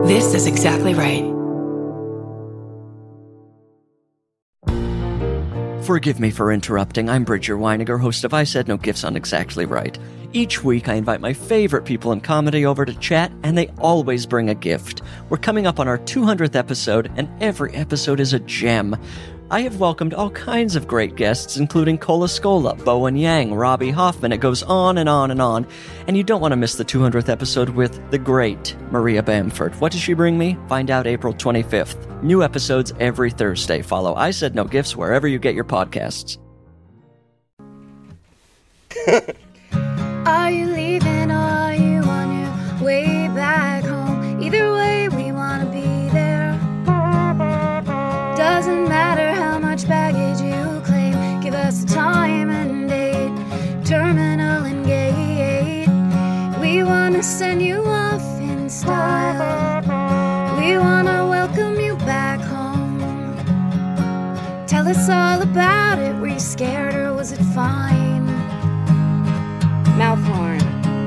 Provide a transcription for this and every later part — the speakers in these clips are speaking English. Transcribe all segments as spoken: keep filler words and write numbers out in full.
This is exactly right. Forgive me for interrupting. I'm Bridger Weiniger, host of I Said No Gifts on Exactly Right. Each week, I invite my favorite people in comedy over to chat, and they always bring a gift. We're coming up on our two hundredth episode, and every episode is a gem. I have welcomed all kinds of great guests, including Cola Scola, Bowen Yang, Robbie Hoffman. It goes on and on and on. And you don't want to miss the two hundredth episode with the great Maria Bamford. What does she bring me? Find out April twenty-fifth. New episodes every Thursday. Follow I Said No Gifts wherever you get your podcasts. Are you leaving or are you on your way back home? Either way, we want to be there. Doesn't matter how much baggage you claim. Give us a time and date, terminal and gate. We want to send you off in style. We want to welcome you back home. Tell us all about it. Were you scared or was it fine? Mouth horn.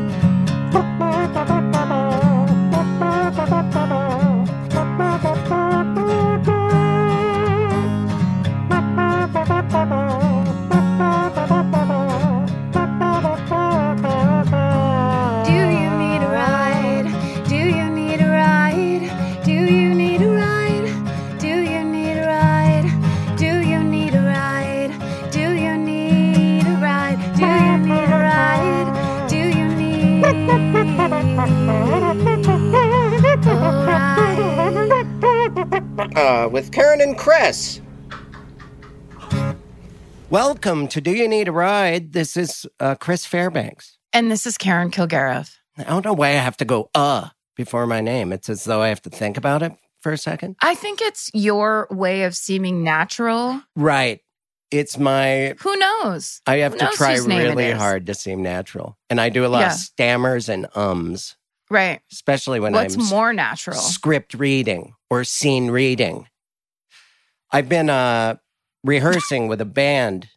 Uh, with Karen and Chris. Welcome to Do You Need a Ride? This is uh, Chris Fairbanks. And this is Karen Kilgariff. I don't know why I have to go, uh, before my name. It's as though I have to think about it for a second. I think it's your way of seeming natural. Right. It's my... Who knows? I have Who to knows try whose name it really is? hard to seem natural. And I do a lot Yeah. of stammers and ums. Right. Especially when What's I'm more natural? script reading or scene reading. I've been uh, rehearsing with a band,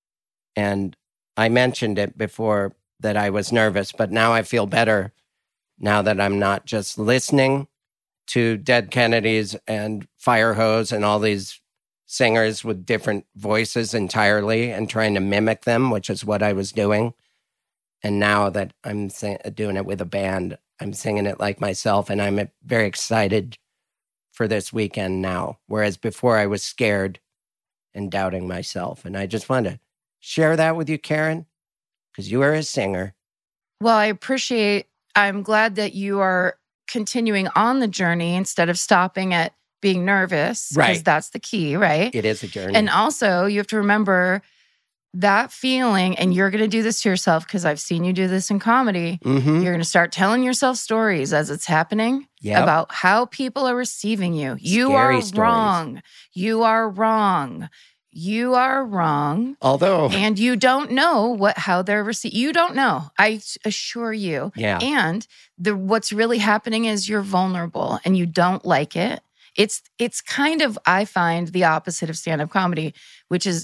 and I mentioned it before that I was nervous, but now I feel better now that I'm not just listening to Dead Kennedys and Firehose and all these singers with different voices entirely and trying to mimic them, which is what I was doing. And now that I'm sing- doing it with a band, I'm singing it like myself, and I'm very excited for this weekend now. Whereas before I was scared and doubting myself. And I just wanted to share that with you, Karen, because you are a singer. Well, I appreciate, I'm glad that you are continuing on the journey instead of stopping at being nervous. Because Right. that's the key, right? It is a journey. And also, you have to remember that feeling, and you're going to do this to yourself because I've seen you do this in comedy. Mm-hmm. You're going to start telling yourself stories as it's happening Yep. about how people are receiving you. You Scary are stories. wrong. You are wrong. You are wrong. Although, And you don't know what how they're receiving. You don't know. I assure you. yeah, And the what's really happening is you're vulnerable and you don't like it. It's it's kind of, I find, the opposite of stand-up comedy, which is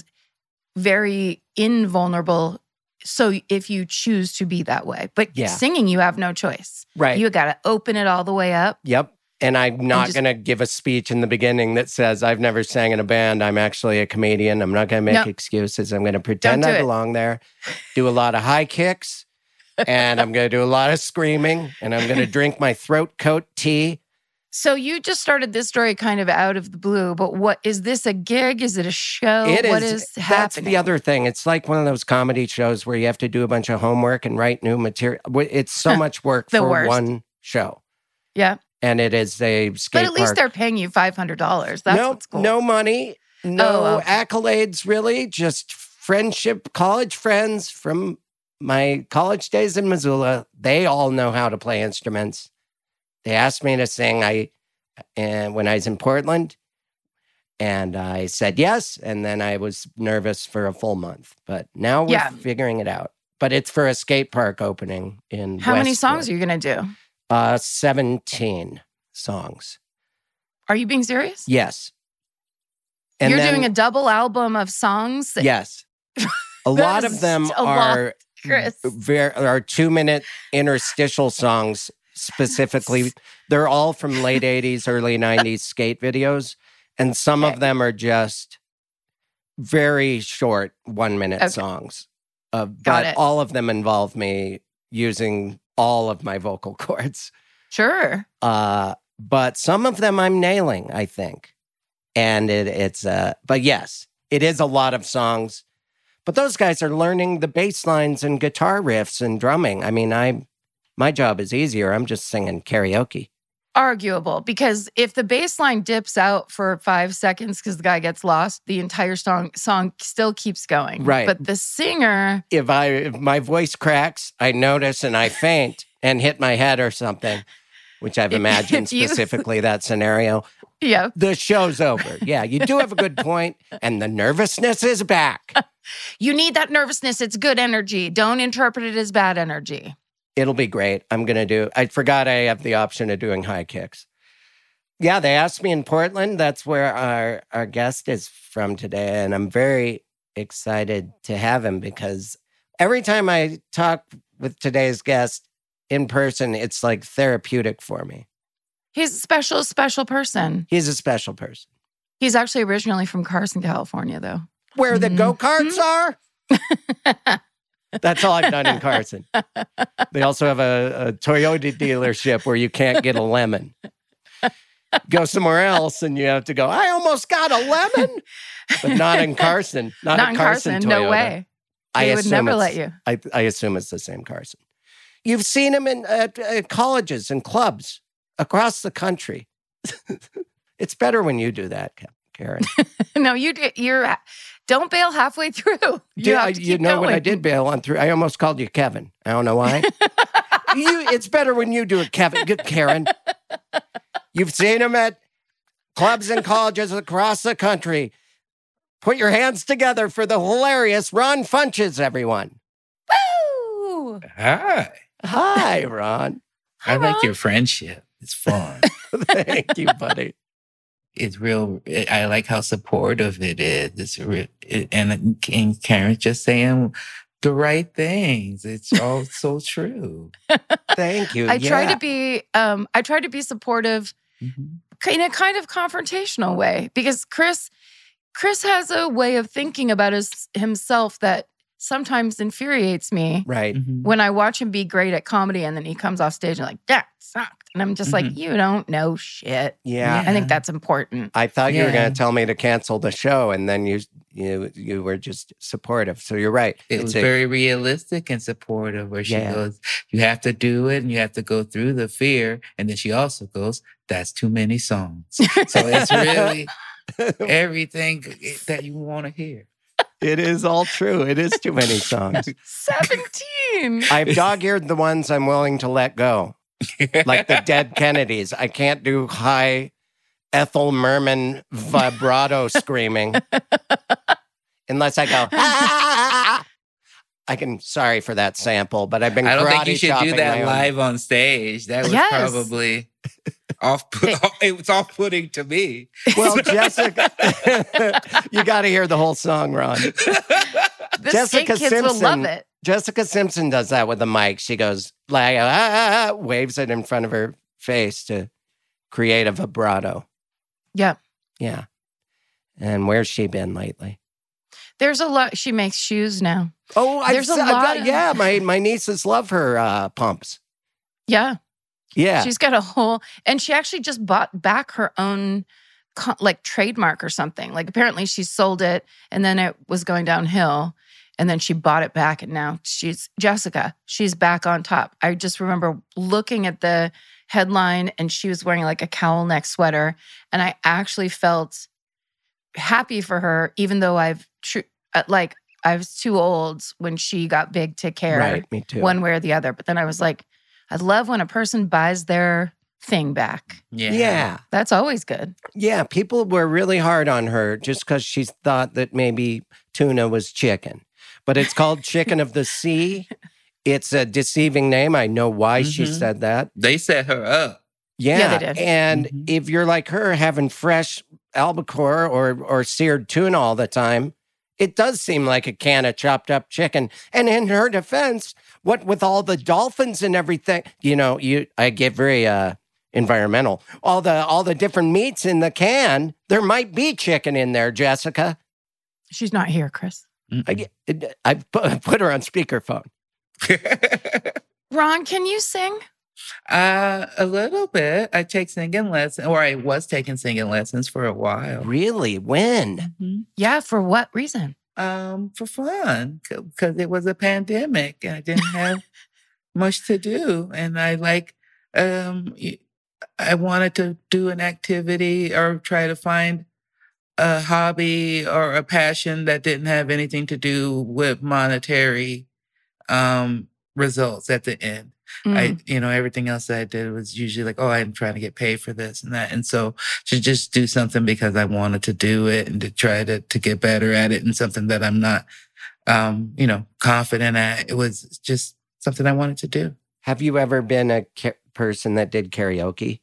very invulnerable. So if you choose to be that way. But Yeah. singing, you have no choice. right. You got to open it all the way up. Yep. And I'm not just- going to give a speech in the beginning that says, I've never sang in a band. I'm actually a comedian. I'm not going to make No. excuses. I'm going to pretend do I it. belong there, do a lot of high kicks, and I'm going to do a lot of screaming, and I'm going to drink my throat coat tea. So you just started this story kind of out of the blue, but what is this a gig? Is it a show? It What is. is That's happening? the other thing. It's like one of those comedy shows where you have to do a bunch of homework and write new material. It's so much work The for worst. one show. Yeah. And it is a skate But at least park. they're paying you five hundred dollars. That's no, what's cool. no money, no Oh, okay. accolades, really. Just friendship, college friends from my college days in Missoula. They all know how to play instruments. They asked me to sing. I and when I was in Portland, and I said yes. And then I was nervous for a full month. But now we're Yeah. figuring it out. But it's for a skate park opening in How many songs Westwood. are you going to do? Uh, seventeen songs. Are you being serious? Yes. And You're then- doing a double album of songs? that- Yes. A lot is of them a lot, are Chris. ver- are two minute interstitial songs specifically. They're all from late eighties, early nineties skate videos. And some Okay. of them are just very short one-minute Okay. songs. Uh, Got but it. all of them involve me using all of my vocal cords. Sure. Uh, but some of them I'm nailing, I think. And it, it's, uh, but yes, it is a lot of songs. But those guys are learning the bass lines and guitar riffs and drumming. I mean, I, my job is easier. I'm just singing karaoke. Arguable, because if the bass line dips out for five seconds because the guy gets lost, the entire song song still keeps going. Right. But the singer, If I, if my voice cracks, I notice and I faint and hit my head or something, which I've If- imagined if you- specifically that scenario. yeah, The show's over. Yeah, you do have a good point, and the nervousness is back. you need that nervousness. It's good energy. Don't interpret it as bad energy. It'll be great. I'm going to do, I forgot I have the option of doing high kicks. Yeah, they asked me in Portland. That's where our, our guest is from today. And I'm very excited to have him because every time I talk with today's guest in person, it's like therapeutic for me. He's a special, special person. He's a special person. He's actually originally from Carson, California, though. Where the Mhm. go-karts are? That's all I've done in Carson. They also have a, a Toyota dealership where you can't get a lemon. Go somewhere else and you have to go, I almost got a lemon. But not in Carson. Not, Not at in Carson, Carson. Toyota. No way. I They would assume never it's- let you. I, I assume it's the same Carson. You've seen him in at, at colleges and clubs across the country. It's better when you do that, Karen. No, you do, you're. Don't bail halfway through. You Do- have I- to you keep know when I going. did bail on through, I almost called you Kevin. I don't know why. you, it's better when you do it, Kevin. Good, Karen. You've seen him at clubs and colleges across the country. Put your hands together for the hilarious Ron Funches, everyone. Woo! Hi. Hi, Ron. Hi, I like Ron. your friendship. It's fun. Thank you, buddy. It's real. I like how supportive it is. It's real, it, and, and Karen's just saying the right things. It's all so true. Thank you. I try Yeah. to be. Um, I try to be supportive Mhm. in a kind of confrontational way because Chris, Chris has a way of thinking about his himself that sometimes infuriates me. Right. Mhm. When I watch him be great at comedy and then he comes off stage and like, that sucked. And I'm just like, Mhm. you don't know shit. Yeah. I think that's important. I thought you were Yeah. going to tell me to cancel the show, and then you you you were just supportive. So you're right. It It's was a- very realistic and supportive where she Yeah. goes, you have to do it and you have to go through the fear. And then she also goes, that's too many songs. So it's really everything that you want to hear. It is all true. It is too many songs. seventeen. I've dog-eared the ones I'm willing to let go, like the Dead Kennedys. I can't do high Ethel Merman vibrato screaming unless I go, "Ah!" I can, sorry for that sample, but I've been I don't karate think you should chopping do my that own- live on stage. That was Yes. probably off. Put, it was off putting to me. Well, Jessica, you got to hear the whole song, Ron. The Jessica skate kids will love Simpson- it. Jessica Simpson does that with the mic. She goes like, ah, waves it in front of her face to create a vibrato. Yeah. Yeah. And where's she been lately? There's a lot. She makes shoes now. Oh, I've, There's a se- I've lot got, of- yeah, my, my nieces love her uh, pumps. Yeah. Yeah. She's got a whole, and she actually just bought back her own co- like trademark or something. Like apparently she sold it and then it was going downhill and then she bought it back and now she's Jessica. She's back on top. I just remember looking at the headline and she was wearing like a cowl neck sweater and I actually felt happy for her even though I've tr- uh, like I was too old when she got big to care right. Me too. one way or the other. But then I was like, I love when a person buys their thing back. Yeah. yeah. That's always good. Yeah. People were really hard on her just because she thought that maybe tuna was chicken. But it's called Chicken of the Sea. It's a deceiving name. I know why she Mhm. said that. They set her up. Yeah, Yeah, they did. And Mhm. if you're like her, having fresh albacore or or seared tuna all the time, It does seem like a can of chopped up chicken. And in her defense, what with all the dolphins and everything, you know, you I get very uh, environmental. All the all the different meats in the can, there might be chicken in there, Jessica. She's not here, Chris. I, I put her on speakerphone. Ron, can you sing? Uh, a little bit. I take singing lessons, or I was taking singing lessons for a while. Really? When? Mm-hmm. Yeah, for what reason? Um, for fun, because it was a pandemic and I didn't have much to do, and I like, um, I wanted to do an activity or try to find a hobby or a passion that didn't have anything to do with monetary um, results at the end. Mm. I, you know, everything else that I did was usually like, oh, I'm trying to get paid for this and that. And so to just do something because I wanted to do it and to try to, to get better at it and something that I'm not, um, you know, confident at. It was just something I wanted to do. Have you ever been a ca- person that did karaoke?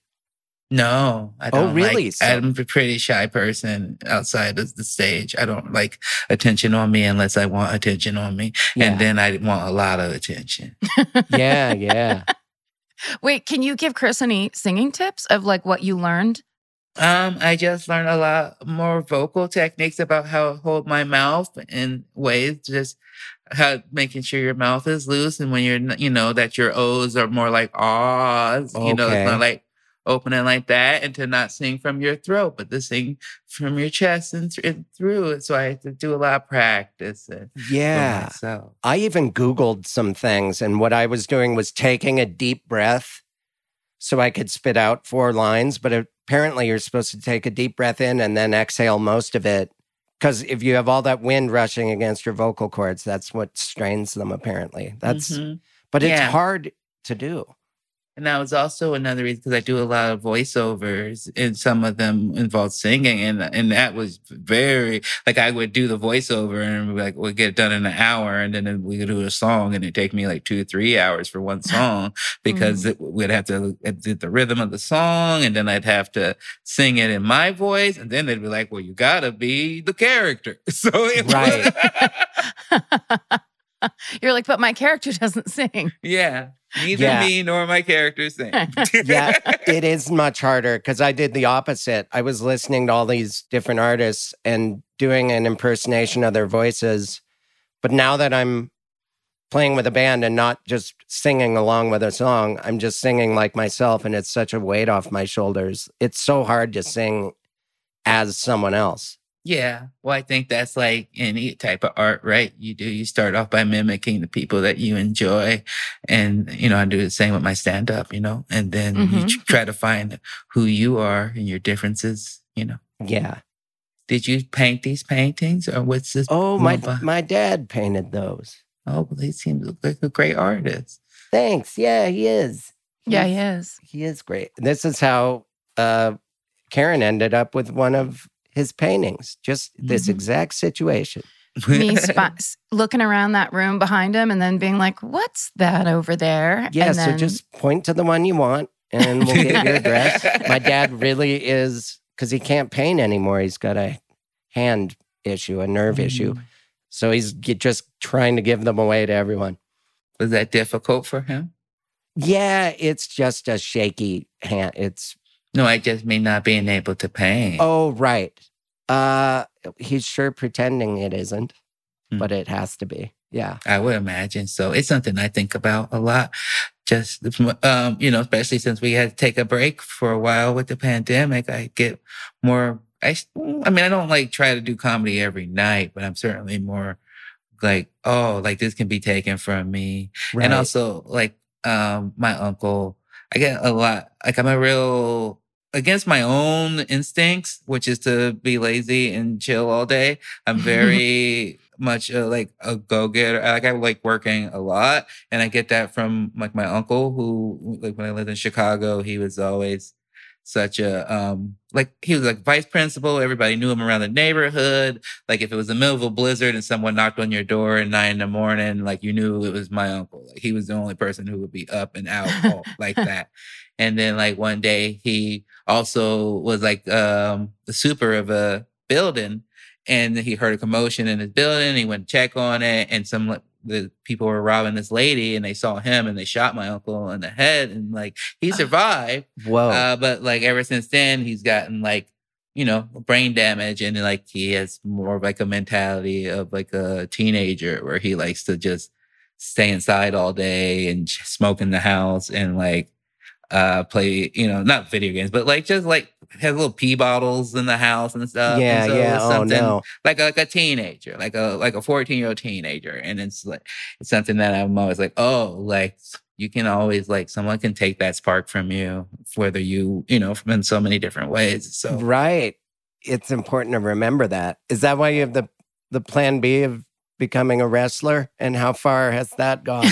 No, I don't. Oh, really? Like, so- I'm a pretty shy person outside of the stage. I don't like attention on me unless I want attention on me. Yeah. And then I want a lot of attention. yeah, yeah. Wait, can you give Chris any singing tips of like what you learned? Um, I just learned a lot more vocal techniques about how to hold my mouth in ways, just how making sure your mouth is loose. And when you're, you know, that your O's are more like ahs, okay. You know, it's not like opening like that, and to not sing from your throat, but to sing from your chest and, th- and through it. So I had to do a lot of practice. And, yeah. I even Googled some things, and what I was doing was taking a deep breath so I could spit out four lines. But apparently you're supposed to take a deep breath in and then exhale most of it. Because if you have all that wind rushing against your vocal cords, that's what strains them, apparently. That's, mm-hmm. But it's yeah. hard to do. And that was also another reason, because I do a lot of voiceovers, and some of them involve singing. And and that was very, like, I would do the voiceover and like, we'd get it done in an hour, and then we could do a song, and it'd take me like two or three hours for one song, because mm. it, we'd have to do the rhythm of the song, and then I'd have to sing it in my voice, and then they'd be like, well, you gotta be the character. So it right. was... You're like, but my character doesn't sing. Yeah. Neither yeah. me nor my character sing. Yeah, it is much harder, because I did the opposite. I was listening to all these different artists and doing an impersonation of their voices. But now that I'm playing with a band and not just singing along with a song, I'm just singing like myself, and it's such a weight off my shoulders. It's so hard to sing as someone else. Yeah. Well, I think that's like any type of art, right? You do, you start off by mimicking the people that you enjoy. And, you know, I do the same with my stand up, you know, and then mm-hmm. you try to find who you are and your differences, you know. Yeah. Did you paint these paintings, or what's this? Oh, my, my dad painted those. Oh, well, he seems like a great artist. Thanks. Yeah, he is. He's, yeah, he is. He is great. This is how uh, Karen ended up with one of his paintings, just this mm-hmm. exact situation. Me spot, looking around that room behind him and then being like, what's that over there? Yeah, and so then... just point to the one you want and we'll get your address. My dad really is, because he can't paint anymore. He's got a hand issue, a nerve mm-hmm. issue. So he's just trying to give them away to everyone. Was that difficult for him? Yeah, it's just a shaky hand. It's No, I just mean not being able to paint. Oh, right. Uh, he's sure pretending it isn't, mm. but it has to be. Yeah. I would imagine so. It's something I think about a lot. Just, um, you know, especially since we had to take a break for a while with the pandemic, I get more, I, I mean, I don't like try to do comedy every night, but I'm certainly more like, oh, like this can be taken from me. Right. And also like, um, my uncle, I get a lot, like I'm a real, against my own instincts, which is to be lazy and chill all day. I'm very much uh, like a go-getter. Like I like working a lot. And I get that from like my uncle, who, like when I lived in Chicago, he was always such a, um, like he was like vice principal. Everybody knew him around the neighborhood. Like if it was the middle of a blizzard and someone knocked on your door at nine in the morning, like you knew it was my uncle. Like he was the only person who would be up and out all, like that. And then like one day he also was like, um, the super of a building. and he heard a commotion in his building. He went to check on it, and some the people were robbing this lady, and they saw him, and they shot my uncle in the head, and like he survived. Whoa! Uh, but like ever since then, he's gotten like you know brain damage, and like he has more of like a mentality of like a teenager, where he likes to just stay inside all day and smoke in the house and like uh play, you know, not video games, but like just like has little pee bottles in the house and stuff. Yeah, and so yeah. it's Oh something no. like a, like a teenager, like a like a fourteen year old teenager, and it's like it's something that I'm always like, oh, like you can always like someone can take that spark from you, whether you you know in so many different ways. So Right. It's important to remember that. Is that why you have the the plan B of becoming a wrestler? And how far has that gone?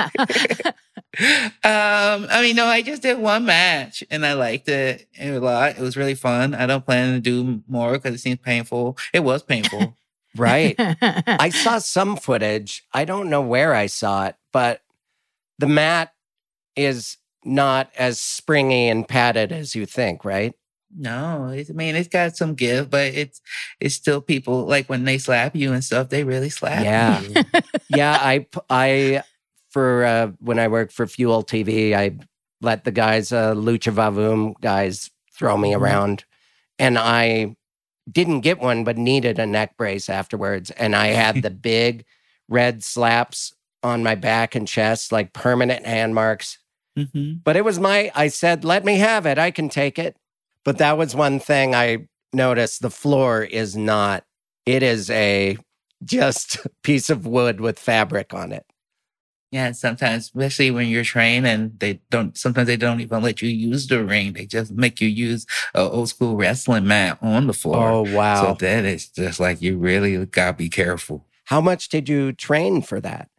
um, I mean, no, I just did one match and I liked it a lot. It was really fun. I don't plan to do more because it seems painful. It was painful. Right. I saw some footage. I don't know where I saw it, but the mat is not as springy and padded as you think, right? No, it's, I mean, it's got some give, but it's it's still people, like when they slap you and stuff, they really slap Yeah. you. Yeah, I, I for uh, when I worked for Fuel T V, I let the guys, uh, Lucha Vavoom guys, throw me Mhm. around, and I didn't get one, but needed a neck brace afterwards, and I had the big red slaps on my back and chest, like permanent hand marks. hmm But it was my, I said, let me have it. I can take it. But that was one thing I noticed. The floor is not, it is a just piece of wood with fabric on it. Yeah, sometimes, especially when you're trained and they don't, sometimes they don't even let you use the ring. They just make you use an old school wrestling mat on the floor. Oh, wow. So that is just like, you really gotta be careful. How much did you train for that?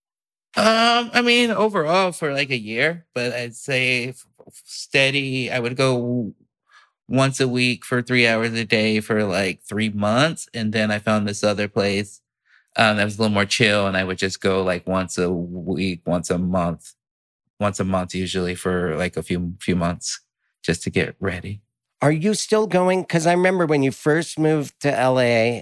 Um, I mean, overall for like a year, but I'd say f- steady, I would go once a week for three hours a day for like three months. And then I found this other place um, that was a little more chill. And I would just go like once a week, once a month, once a month, usually for like a few, few months just to get ready. Are you still going? Because I remember when you first moved to L A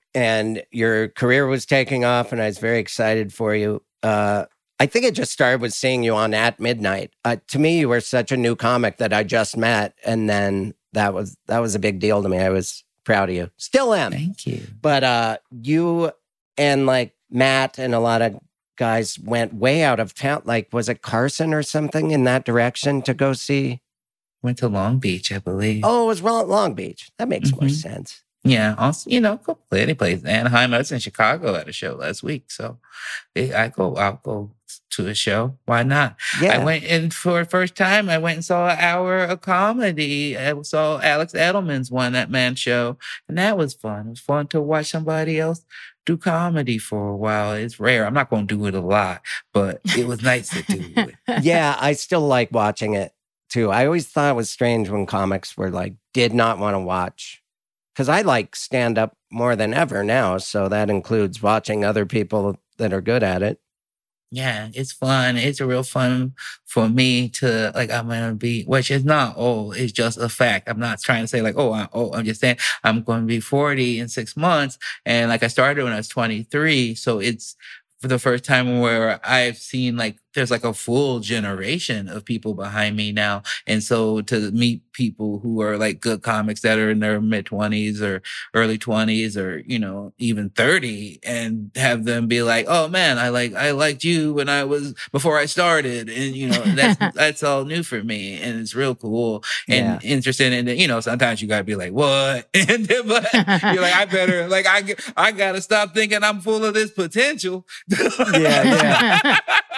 and your career was taking off, and I was very excited for you. Uh, I think it just started with seeing you on At Midnight. Uh, to me, you were such a new comic that I just met, and then that was that was a big deal to me. I was proud of you. Still am. Thank you. But uh, you and like Matt and a lot of guys went way out of town. Like, was it Carson or something in that direction to go see? Went to Long Beach, I believe. Oh, it was Long Long Beach. That makes more Mhm. sense. Yeah, also, you know, go play any place. Anaheim, I was in Chicago at a show last week. So eh, I go, I'll go to a show. Why not? Yeah. I went in for the first time. I went and saw an hour of comedy. I saw Alex Edelman's one at Man Show, and that was fun. It was fun to watch somebody else do comedy for a while. It's rare. I'm not going to do it a lot, but it was nice to do it. Yeah, I still like watching it too. I always thought it was strange when comics were like, did not want to watch. Because I like stand up more than ever now. So that includes watching other people that are good at it. Yeah, it's fun. It's a real fun for me to like, I'm going to be, which is not old. It's just a fact. I'm not trying to say like, oh, I'm old. I'm just saying I'm going to be forty in six months. And like I started when I was twenty-three. So it's for the first time where I've seen like, there's like a full generation of people behind me now. And so to meet people who are like good comics that are in their mid twenties or early twenties or, you know, even thirty and have them be like, oh man, I like, I liked you when I was, before I started. And, you know, that's, that's all new for me. And it's real cool and Yeah. interesting. And, you know, sometimes you gotta be like, what? And then, but you're like, I better, like, I, I gotta stop thinking I'm full of this potential. Yeah, yeah.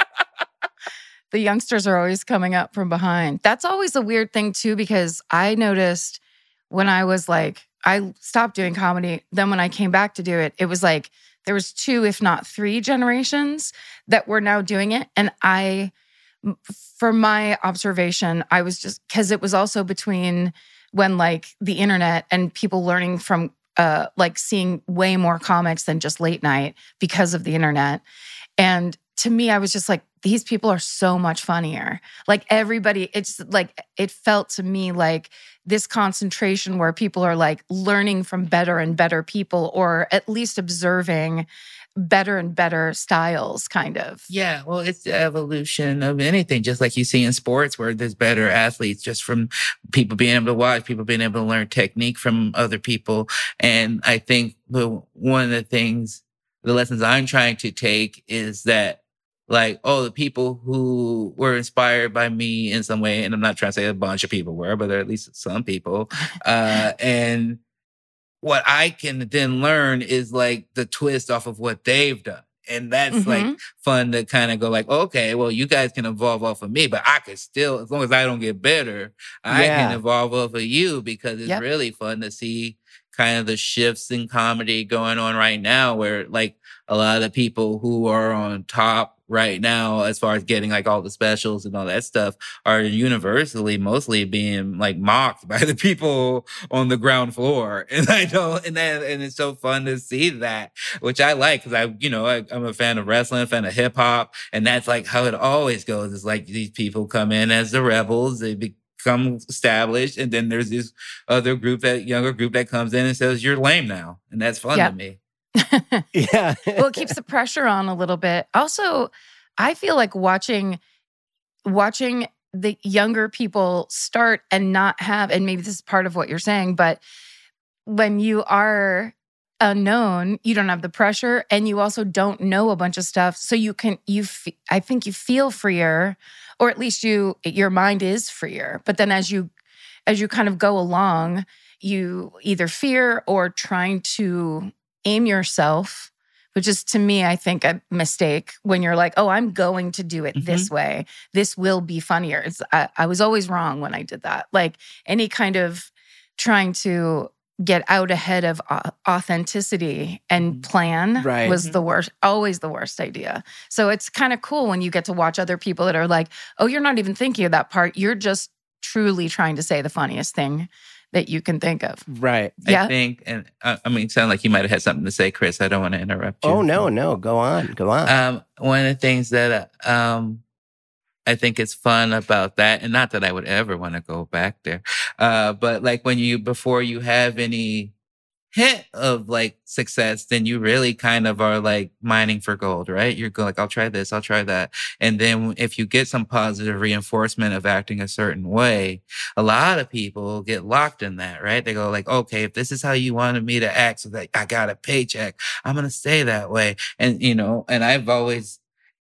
The youngsters are always coming up from behind. That's always a weird thing too, because I noticed when I was like, I stopped doing comedy. Then when I came back to do it, it was like there was two, if not three generations that were now doing it. And I, from my observation, I was just, because it was also between when like the internet and people learning from uh, like seeing way more comics than just late night because of the internet. And to me, I was just like, these people are so much funnier. Like everybody, it's like, it felt to me like this concentration where people are like learning from better and better people, or at least observing better and better styles, kind of. Yeah, well, it's the evolution of anything, just like you see in sports where there's better athletes just from people being able to watch, people being able to learn technique from other people. And I think the, one of the things, the lessons I'm trying to take is that, like, oh, the people who were inspired by me in some way, and I'm not trying to say a bunch of people were, but there are at least some people, uh, and what I can then learn is like the twist off of what they've done. And that's mm-hmm. like fun to kind of go like, okay, well, you guys can evolve off of me, but I could still, as long as I don't get better, I yeah. can evolve off of you, because it's yep. really fun to see kind of the shifts in comedy going on right now, where like a lot of the people who are on top right now, as far as getting like all the specials and all that stuff, are universally mostly being like mocked by the people on the ground floor. And I know, and that, and it's so fun to see that, which I like, because I, you know, I, I'm a fan of wrestling, a fan of hip hop, and that's like how it always goes. It's like these people come in as the rebels, they become established, and then there's this other group, that younger group that comes in and says, "You're lame now," and that's fun yep. to me. Yeah. Well, it keeps the pressure on a little bit. Also, I feel like watching watching the younger people start and not have, and maybe this is part of what you're saying, but when you are unknown, you don't have the pressure, and you also don't know a bunch of stuff. So you can, you, f- I think you feel freer, or at least you, your mind is freer. But then as you, as you kind of go along, you either fear or trying to aim yourself, which is, to me, I think, a mistake when you're like, oh, I'm going to do it mm-hmm. this way. This will be funnier. It's, I, I was always wrong when I did that. Like any kind of trying to get out ahead of authenticity and plan right. was the worst, always the worst idea. So it's kind of cool when you get to watch other people that are like, oh, you're not even thinking of that part. You're just truly trying to say the funniest thing that you can think of. Right. Yeah. I think, and uh, I mean, it sounded like you might have had something to say, Chris. I don't want to interrupt you. Oh, no, no. Go on. Go on. Um, one of the things that um, I think is fun about that, and not that I would ever want to go back there, uh, but like when you, before you have any hint of like success, then you really kind of are like mining for gold, right? You're going like, I'll try this, I'll try that. And then if you get some positive reinforcement of acting a certain way, a lot of people get locked in that, right? They go like, okay, if this is how you wanted me to act so that I got a paycheck, I'm going to stay that way. And, you know, and I've always,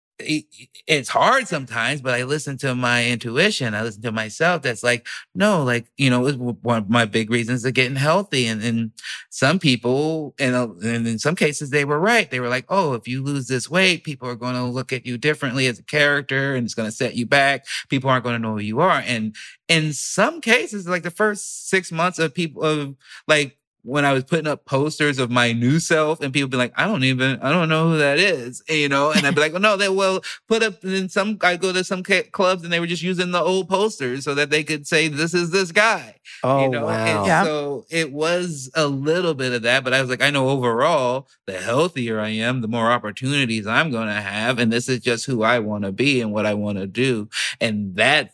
it's hard sometimes, but I listen to my intuition. I listen to myself. That's like, no, like, you know, one of my big reasons of getting healthy. And, and some people, and, and in some cases, they were right. They were like, oh, if you lose this weight, people are going to look at you differently as a character, and it's going to set you back. People aren't going to know who you are. And in some cases, like the first six months of people of like, when I was putting up posters of my new self, and people be like, I don't even, I don't know who that is, and, you know, and I'd be like, well, no, they will put up in some, I go to some clubs and they were just using the old posters so that they could say, this is this guy. Oh, you know? wow. And yeah. so it was a little bit of that, but I was like, I know overall, the healthier I am, the more opportunities I'm going to have. And this is just who I want to be and what I want to do. And that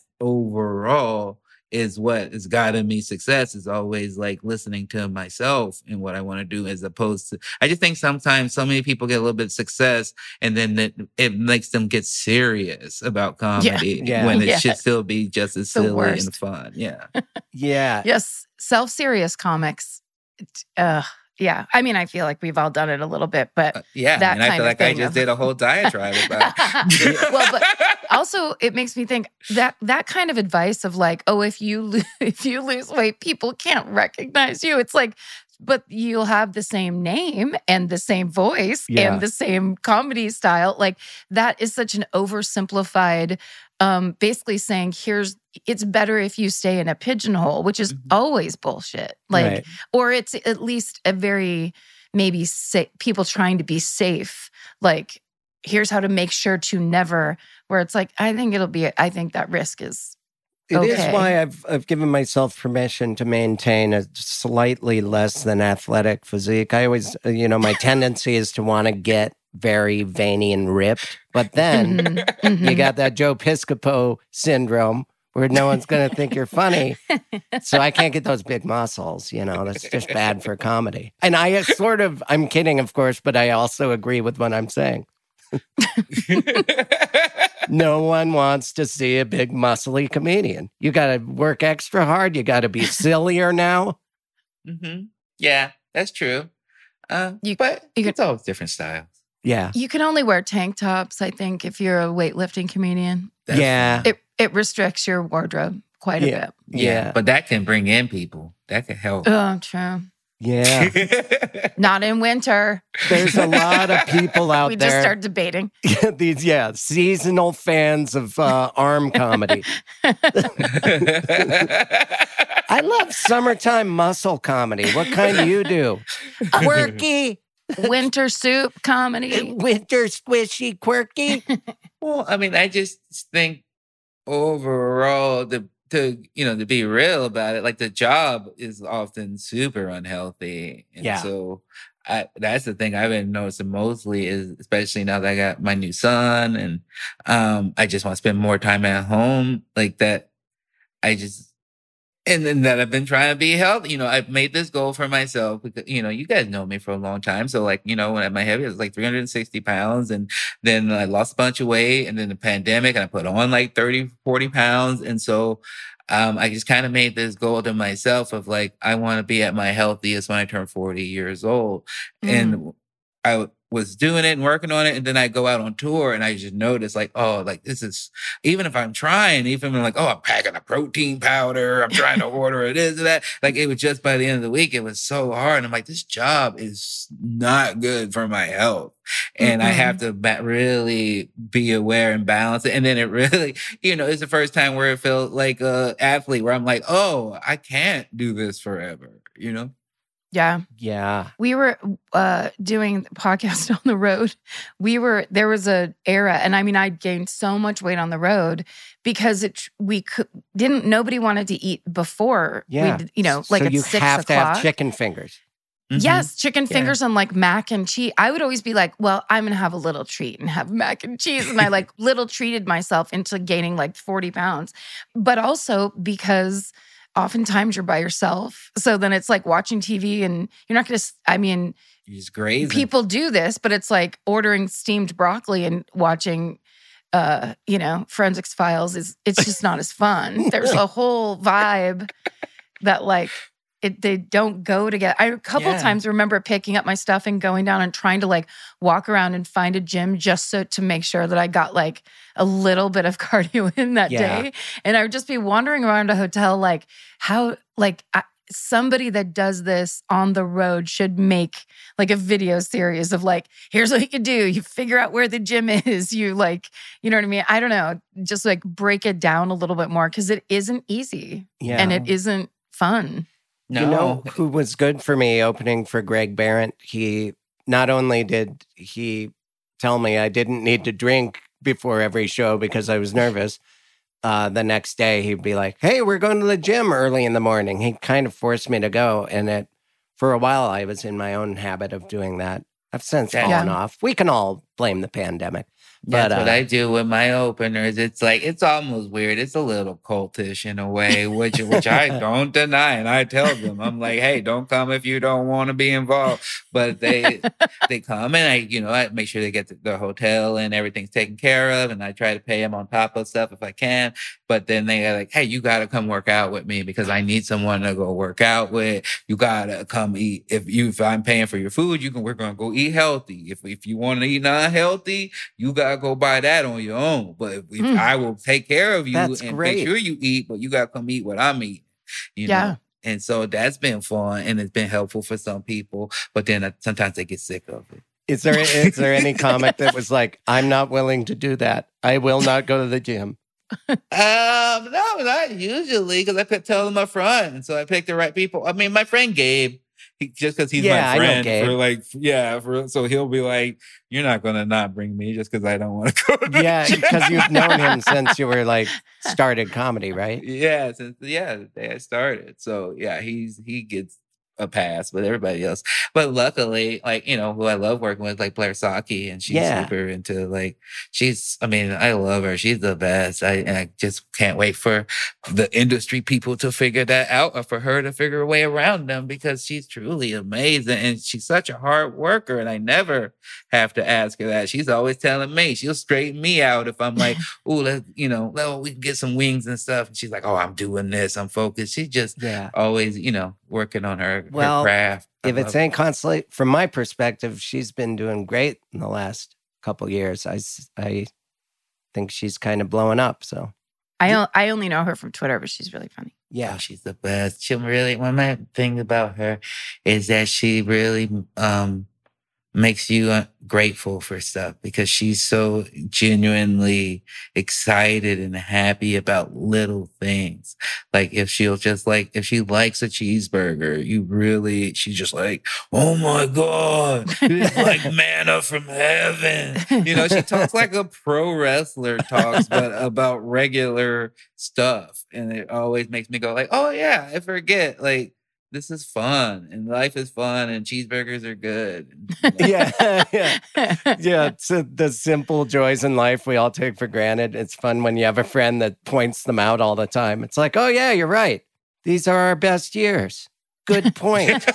overall is what has gotten me success, is always like listening to myself and what I want to do, as opposed to, I just think sometimes so many people get a little bit of success and then it, it makes them get serious about comedy yeah. Yeah. when it Yeah. should still be just as The silly worst. and fun. Yeah. Yeah. Yes, self-serious comics. Uh, yeah, I mean, I feel like we've all done it a little bit, but Uh, yeah. that And I kind feel of like I thing just of- did a whole diatribe about it. well, but also it makes me think that that kind of advice of like, oh, if you lo- if you lose weight, people can't recognize you. It's like, but you'll have the same name and the same voice Yeah. and the same comedy style. Like that is such an oversimplified, um, basically saying, here's, it's better if you stay in a pigeonhole, which is Mhm. always bullshit. Like, Right. or it's at least a very, maybe sa- people trying to be safe. Like, here's how to make sure to never, where it's like, I think it'll be, I think that risk is It is okay. why I've I've given myself permission to maintain a slightly less than athletic physique. I always, uh, you know, my tendency is to want to get very veiny and ripped But then Mhm, you mhm. got that Joe Piscopo syndrome where no one's going to think you're funny. So I can't get those big muscles, you know, that's just bad for comedy. And I sort of, I'm kidding, of course, but I also agree with what I'm saying. No one wants to see a big muscly comedian. You got to work extra hard. You got to be sillier now. Mm-hmm. Yeah, that's true. Uh, You- but you it's always different styles. Yeah. You can only wear tank tops, I think, if you're a weightlifting comedian. That's Yeah. fine. It it restricts your wardrobe quite a Yeah. bit. yeah, Yeah. but that can bring in people. That can help. Oh, true. Yeah. Not in winter. There's a lot of people out we there. just start debating. These, yeah, seasonal fans of uh, arm comedy. I love summertime muscle comedy. What kind do you do? Quirky, Winter soup comedy. winter squishy, quirky. Well, I mean, I just think overall, the to you know to be real about it, like the job is often super unhealthy, and Yeah. so I that's the thing I've been noticing mostly is especially now that I got my new son, and um, I just want to spend more time at home, like that. I just. And then that I've been trying to be healthy. You know, I've made this goal for myself because, you know, you guys know me for a long time. So like, you know, when I my heavy, it was like three hundred sixty pounds. And then I lost a bunch of weight and then the pandemic and I put on like thirty, forty pounds. And so um, I just kind of made this goal to myself of like, I want to be at my healthiest when I turn forty years old. Mm. And I was doing it and working on it. And then I go out on tour and I just notice like, oh, like this is, even if I'm trying, even if I'm like, oh, I'm packing a protein powder, I'm trying to order this or that. Like it was just by the end of the week, it was so hard. And I'm like, this job is not good for my health. And I have to ba- really be aware and balance it. And then it really, you know, it's the first time where it felt like a athlete where I'm like, oh, I can't do this forever, you know? Yeah. Yeah. We were uh, doing the podcast on the road. We were, there was a era, and I mean, I gained so much weight on the road because it, we could, didn't, nobody wanted to eat before. Yeah. We did, you know, like so at you six have o'clock. to have chicken fingers. Mhm. Yes, chicken Yeah. fingers and like mac and cheese. I would always be like, well, I'm going to have a little treat and have mac and cheese. And I like little treated myself into gaining like forty pounds. But also because oftentimes you're by yourself. So then it's like watching T V and you're not going to, I mean, You're just grazing. people do this, but it's like ordering steamed broccoli and watching, uh, you know, Forensics Files is, it's just not as fun. There's a whole vibe that like, it, they don't go together. I a couple Yeah. times remember picking up my stuff and going down and trying to like walk around and find a gym just so to make sure that I got like a little bit of cardio in that Yeah. day. And I would just be wandering around a hotel like how like I, somebody that does this on the road should make like a video series of like, here's what you can do. You figure out where the gym is. You like, you know what I mean? I don't know. Just like break it down a little bit more because it isn't easy Yeah. and it isn't fun. No. You know who was good for me opening for Greg Barrett? He not only did he tell me I didn't need to drink before every show because I was nervous. Uh, the next day he'd be like, "Hey, we're going to the gym early in the morning." He kind of forced me to go, and it for a while I was in my own habit of doing that. I've since Yeah. fallen off. We can all blame the pandemic. That's But, what uh, I do with my openers. It's like it's almost weird. It's a little cultish in a way, which which I don't deny, and I tell them, I'm like, hey, don't come if you don't want to be involved. But they they come and I, you know, I make sure they get the, the hotel and everything's taken care of, and I try to pay them on top of stuff if I can. But then they are like, hey, you got to come work out with me because I need someone to go work out with. You got to come eat. If you if I'm paying for your food, you can we're gonna go eat healthy. If if you want to eat non-healthy, you gotta go buy that on your own. But if, if Mm. I will take care of you That's and great. make sure you eat, but you gotta come eat what I'm eating. You Yeah. know? And so that's been fun and it's been helpful for some people. But then uh, sometimes they get sick of it. Is there is there any comic that was like, "I'm not willing to do that. I will not go to the gym"? Um, no, not usually because I could tell them up front, and so I picked the right people. I mean, my friend Gabe, he, just because he's Yeah, I my know friend Gabe. for like, yeah, for, so he'll be like, "You're not gonna not bring me just because I don't want to go." To the Yeah, gym." because you've known him since you were like started comedy, right? Yeah, since yeah, the day I started. So yeah, he's he gets a pass with everybody else. But luckily, like, you know, who I love working with, like Blair Saki, and she's Yeah. super into, like, she's, I mean, I love her. She's the best. I, and I just can't wait for the industry people to figure that out, or for her to figure a way around them, because she's truly amazing. And she's such a hard worker. And I never have to ask her that. She's always telling me, she'll straighten me out if I'm like, oh, let's, you know, well, we can get some wings and stuff. And she's like, oh, I'm doing this. I'm focused. She's just Yeah. always, you know, working on her, Well, her craft. I If it's love it. ain't constantly, from my perspective, she's been doing great in the last couple years. I, s- I think she's kind of blowing up. So, I, o- I only know her from Twitter, but she's really funny. yeah. Oh, she's the best. She really, one of my things about her is that she really um, makes you uh, grateful for stuff, because she's so genuinely excited and happy about little things. Like if she'll just like, if she likes a cheeseburger, you really, she's just like, oh my God, it's like manna from heaven. You know, she talks like a pro wrestler talks, but about regular stuff. And it always makes me go like, oh yeah, I forget. Like, this is fun, and life is fun, and cheeseburgers are good. Yeah. yeah. Yeah. It's uh, the simple joys in life we all take for granted. It's fun when you have a friend that points them out all the time. It's like, oh, yeah, you're right. These are our best years. Good point.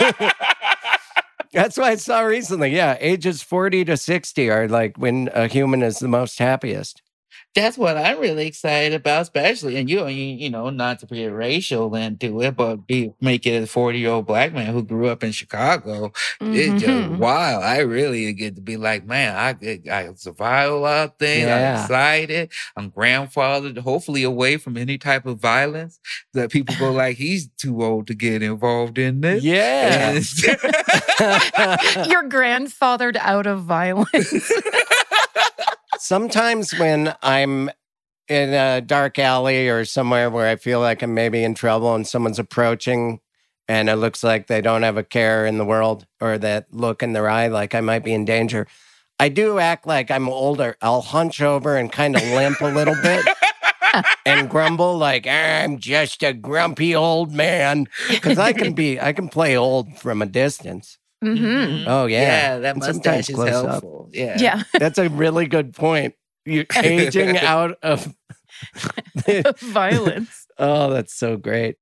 That's what I saw recently. Yeah. Ages forty to sixty are like when a human is the most happiest. That's what I'm really excited about, especially, and you, you, you know, not to be racial into it, but be make it a forty year old black man who grew up in Chicago. It's just Mhm. wild. I really get to be like, man, I get- I survived a lot of things. Yeah. I'm excited. I'm grandfathered, hopefully away from any type of violence that people go like, he's too old to get involved in this. Yeah. And- You're grandfathered out of violence. Sometimes when I'm in a dark alley or somewhere where I feel like I'm maybe in trouble and someone's approaching and it looks like they don't have a care in the world, or that look in their eye like I might be in danger, I do act like I'm older. I'll hunch over and kind of limp a little bit and grumble like, I'm just a grumpy old man. Because I can be, I can play old from a distance. hmm Oh, yeah. Yeah, that And sometimes mustache is close up. helpful. Yeah. Yeah. That's a really good point. You're aging out of. Violence. Oh, that's so great.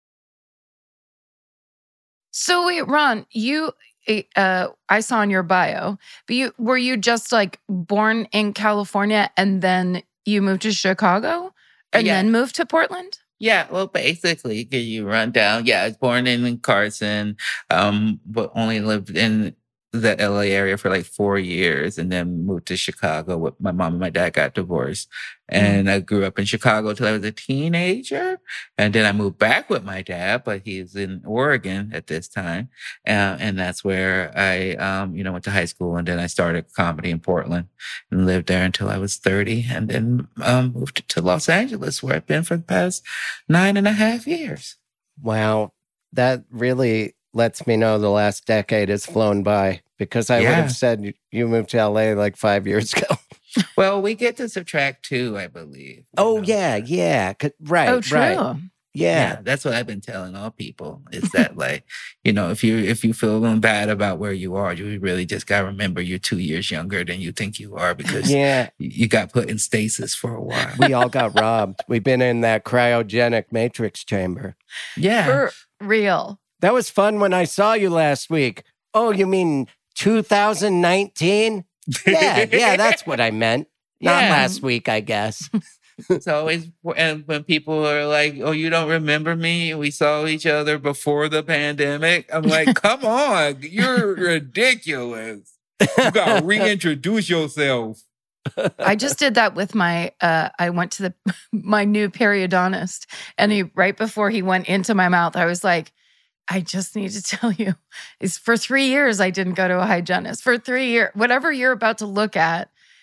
So wait, Ron, you, uh, I saw in your bio, but you were you just like born in California and then you moved to Chicago and Yeah. then moved to Portland? Yeah, well, basically, give you a rundown. Yeah, I was born in Carson, um, but only lived in the L A area for like four years, and then moved to Chicago. With my mom and my dad got divorced, and I grew up in Chicago till I was a teenager, and then I moved back with my dad, but he's in Oregon at this time, uh, and that's where I, um, you know, went to high school, and then I started comedy in Portland, and lived there until I was thirty, and then um, moved to Los Angeles, where I've been for the past nine and a half years. Wow. That really lets me know the last decade has flown by, because I would Yeah. have said you- you moved to L A like five years ago. Well, we get to subtract two, I believe. you Oh, know. yeah. Yeah. 'Cause- Right. oh, true. Right. Yeah, Yeah. that's what I've been telling all people is that like, you know, if you if you feel bad about where you are, you really just gotta remember you're two years younger than you think you are, because Yeah. you you got put in stasis for a while. We all got robbed. We've been in that cryogenic matrix chamber. Yeah. For real. That was fun when I saw you last week. Oh, you mean two thousand nineteen? Yeah. Yeah. That's what I meant. Not Yeah. last week, I guess. It's always, and when people are like, "Oh, you don't remember me? We saw each other before the pandemic." I'm like, "Come on, you're ridiculous. You gotta reintroduce yourself." I just did that with my, uh, I went to the my new periodontist, and he, right before he went into my mouth, I was like, I just need to tell you, is for three years I didn't go to a hygienist. For three years, whatever you're about to look at,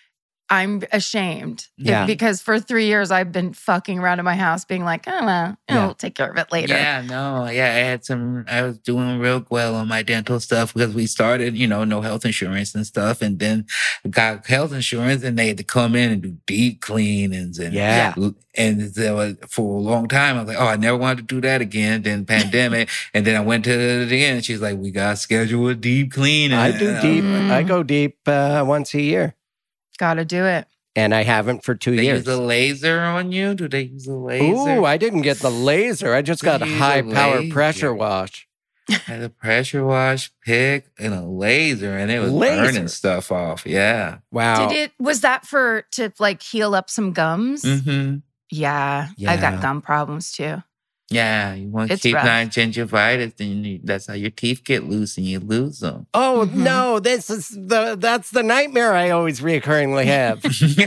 I'm ashamed. Yeah. It- because for three years I've been fucking around in my house being like, oh, well, Yeah. I'll take care of it later. Yeah, no, yeah, I had some, I was doing real well on my dental stuff because we started, you know, no health insurance and stuff. And then got health insurance and they had to come in and do deep cleanings. And, Yeah. and there was, for a long time, I was like, oh, I never wanted to do that again. Then pandemic. And then I went to it again. And she's like, we got to schedule a deep cleaning. I do And, deep. Mm. I go deep uh, once a year, Gotta do it. and I haven't for two They years. use a laser on you? Do they use a laser? Ooh, I didn't get the laser. I just got a Use a high power laser. pressure wash. had a pressure wash pick and a laser, and it was Laser? burning stuff off. Yeah. Wow. Did it, was that for, to like heal up some gums? Mm-hmm. Yeah, I Yeah. got gum problems too. Yeah. You want to It's keep rough. that gingivitis, then you, that's how your teeth get loose and you lose them. Oh Mhm. no! This is the that's the nightmare I always reoccurringly have.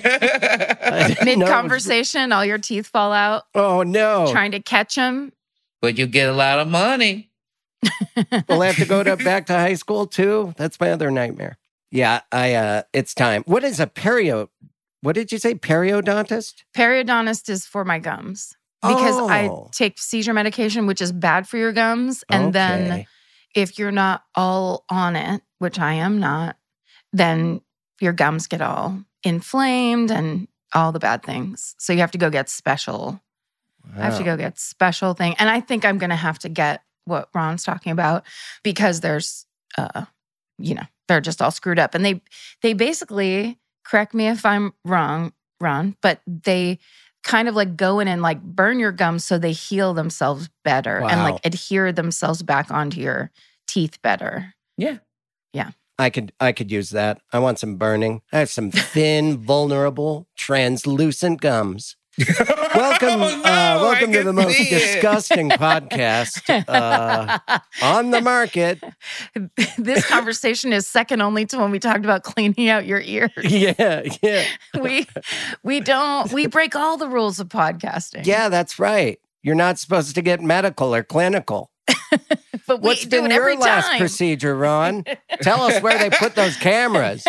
I didn't Mid know it was- conversation, all your teeth fall out, Oh no! trying to catch them. But you get a lot of money. We'll have to go to back to high school too. That's my other nightmare. Yeah, I. uh It's time. What is a perio? What did you say? Periodontist? Periodontist is for my gums because I Oh. take seizure medication, which is bad for your gums. And then Okay. if you're not all on it, which I am not, then your gums get all inflamed and all the bad things. So you have to go get special. I have to Wow. go get special thing. And I think I'm going to have to get what Ron's talking about because there's, uh, you know, they're just all screwed up. And they, they basically, correct me if I'm wrong, Ron, but they kind of like go in and like burn your gums so they heal themselves better and Wow. like adhere themselves back onto your teeth better. Yeah. I could I could use that. I want some burning. I have some thin, vulnerable, translucent gums. Welcome, Oh, uh, no, I welcome to can the most see it. disgusting podcast uh, on the market. This conversation is second only to when we talked about cleaning out your ears. Yeah, yeah, We we don't we break all the rules of podcasting. yeah. That's right. You're not supposed to get medical or clinical. but we What's do been it your every last time. procedure, Ron? Tell us where they put those cameras.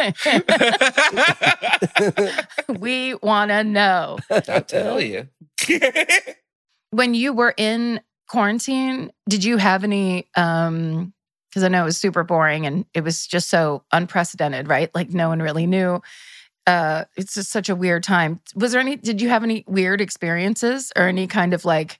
We want to know. I'll tell you. When you were in quarantine, did you have any um because I know it was super boring and it was just so unprecedented, right? Like no one really knew. Uh it's just such a weird time. Was there any did you have any weird experiences or any kind of like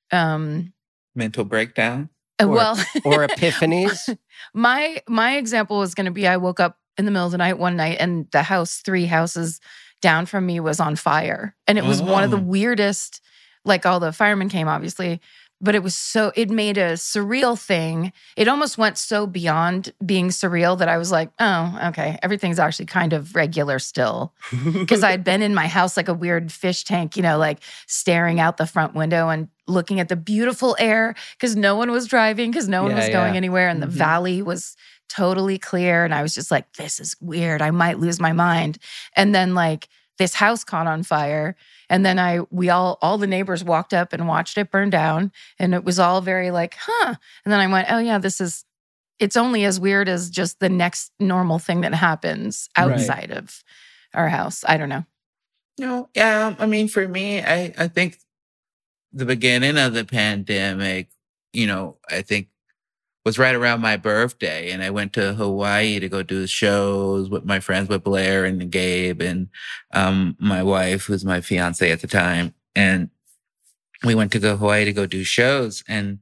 um Mental breakdown. uh, Or- well Or epiphanies? my my example was going to be I woke up in the middle of the night one night and the house three houses down from me was on fire and it was one of the Oh. weirdest, like all the firemen came obviously, but it was so it made a surreal thing. It almost went so beyond being surreal that I was like, oh, okay, everything's actually kind of regular still. Because I'd been in my house like a weird fish tank, you know, like staring out the front window and looking at the beautiful air because no one was driving, because no one Yeah, was going yeah. anywhere. And Mhm. the valley was totally clear. And I was just like, this is weird. I might lose my mind. And then like this house caught on fire. And then I, we all, all the neighbors walked up and watched it burn down. And it was all very like, huh. And then I went, oh yeah, this is, it's only as weird as just the next normal thing that happens Right. outside of our house. I don't know. No, yeah. I mean, for me, I, I think the beginning of the pandemic, you know, I think was right around my birthday. And I went to Hawaii to go do shows with my friends, with Blair and Gabe and um, my wife, who's my fiance at the time. And we went to go Hawaii to go do shows. And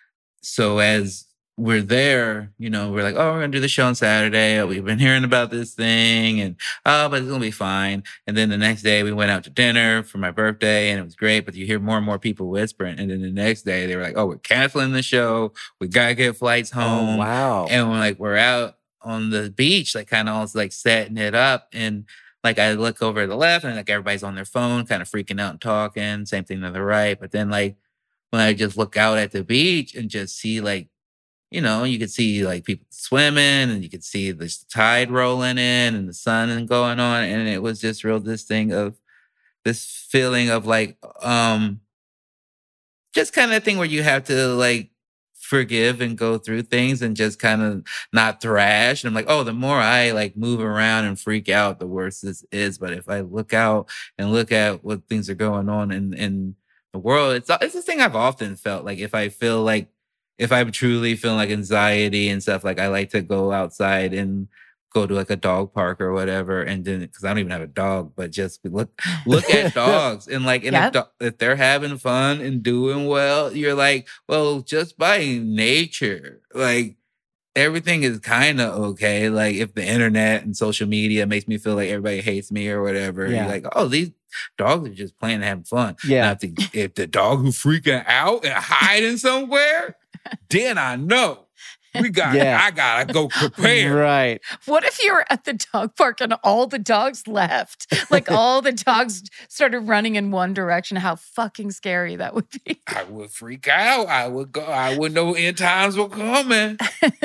so as we're there, you know, we're like, oh, we're going to do the show on Saturday. Oh, we've been hearing about this thing and, oh, but it's going to be fine. And then the next day we went out to dinner for my birthday and it was great. But you hear more and more people whispering. And then the next day they were like, oh, we're canceling the show. We got to get flights home. Oh, wow. And we're like, we're out on the beach, like kind of almost like setting it up. And like I look over to the left and like everybody's on their phone, kind of freaking out and talking. Same thing to the right. But then like when I just look out at the beach and just see like, you know, you could see like people swimming and you could see the tide rolling in and the sun going on. And it was just real this thing of this feeling of like, um, just kind of thing where you have to like forgive and go through things and just kind of not thrash. And I'm like, oh, the more I like move around and freak out, the worse this is. But if I look out and look at what things are going on in, in the world, it's, it's this thing I've often felt. Like if I feel like, if I'm truly feeling like anxiety and stuff, like I like to go outside and go to like a dog park or whatever, and then because I don't even have a dog, but just look look at dogs and like and Yep. if, if they're having fun and doing well, you're like, well, just by nature, like everything is kind of okay. Like if the internet and social media makes me feel like everybody hates me or whatever, Yeah. you're like, oh, these dogs are just playing and having fun. Yeah. Now, if the, if the dog who's freaking out and hiding somewhere, then I know. We got. Yeah. I gotta go prepare. Right. What if you were at the dog park and all the dogs left? Like all the dogs started running in one direction. How fucking scary that would be. I would freak out. I would go. I would know end times were coming.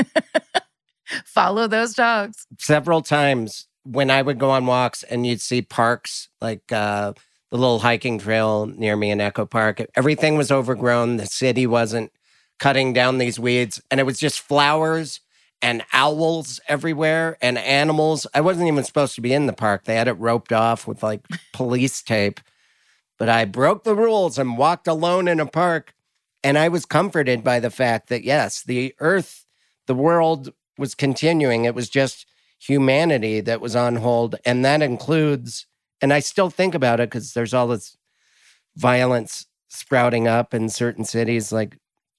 Follow those dogs. Several times when I would go on walks and you'd see parks, like uh, the little hiking trail near me in Echo Park, everything was overgrown. The city wasn't cutting down these weeds, and it was just flowers and owls everywhere and animals. I wasn't even supposed to be in the park. They had it roped off with like police tape. But I broke the rules and walked alone in a park. And I was comforted by the fact that, yes, the earth, the world was continuing. It was just humanity that was on hold. And that includes, and I still think about it because there's all this violence sprouting up in certain cities like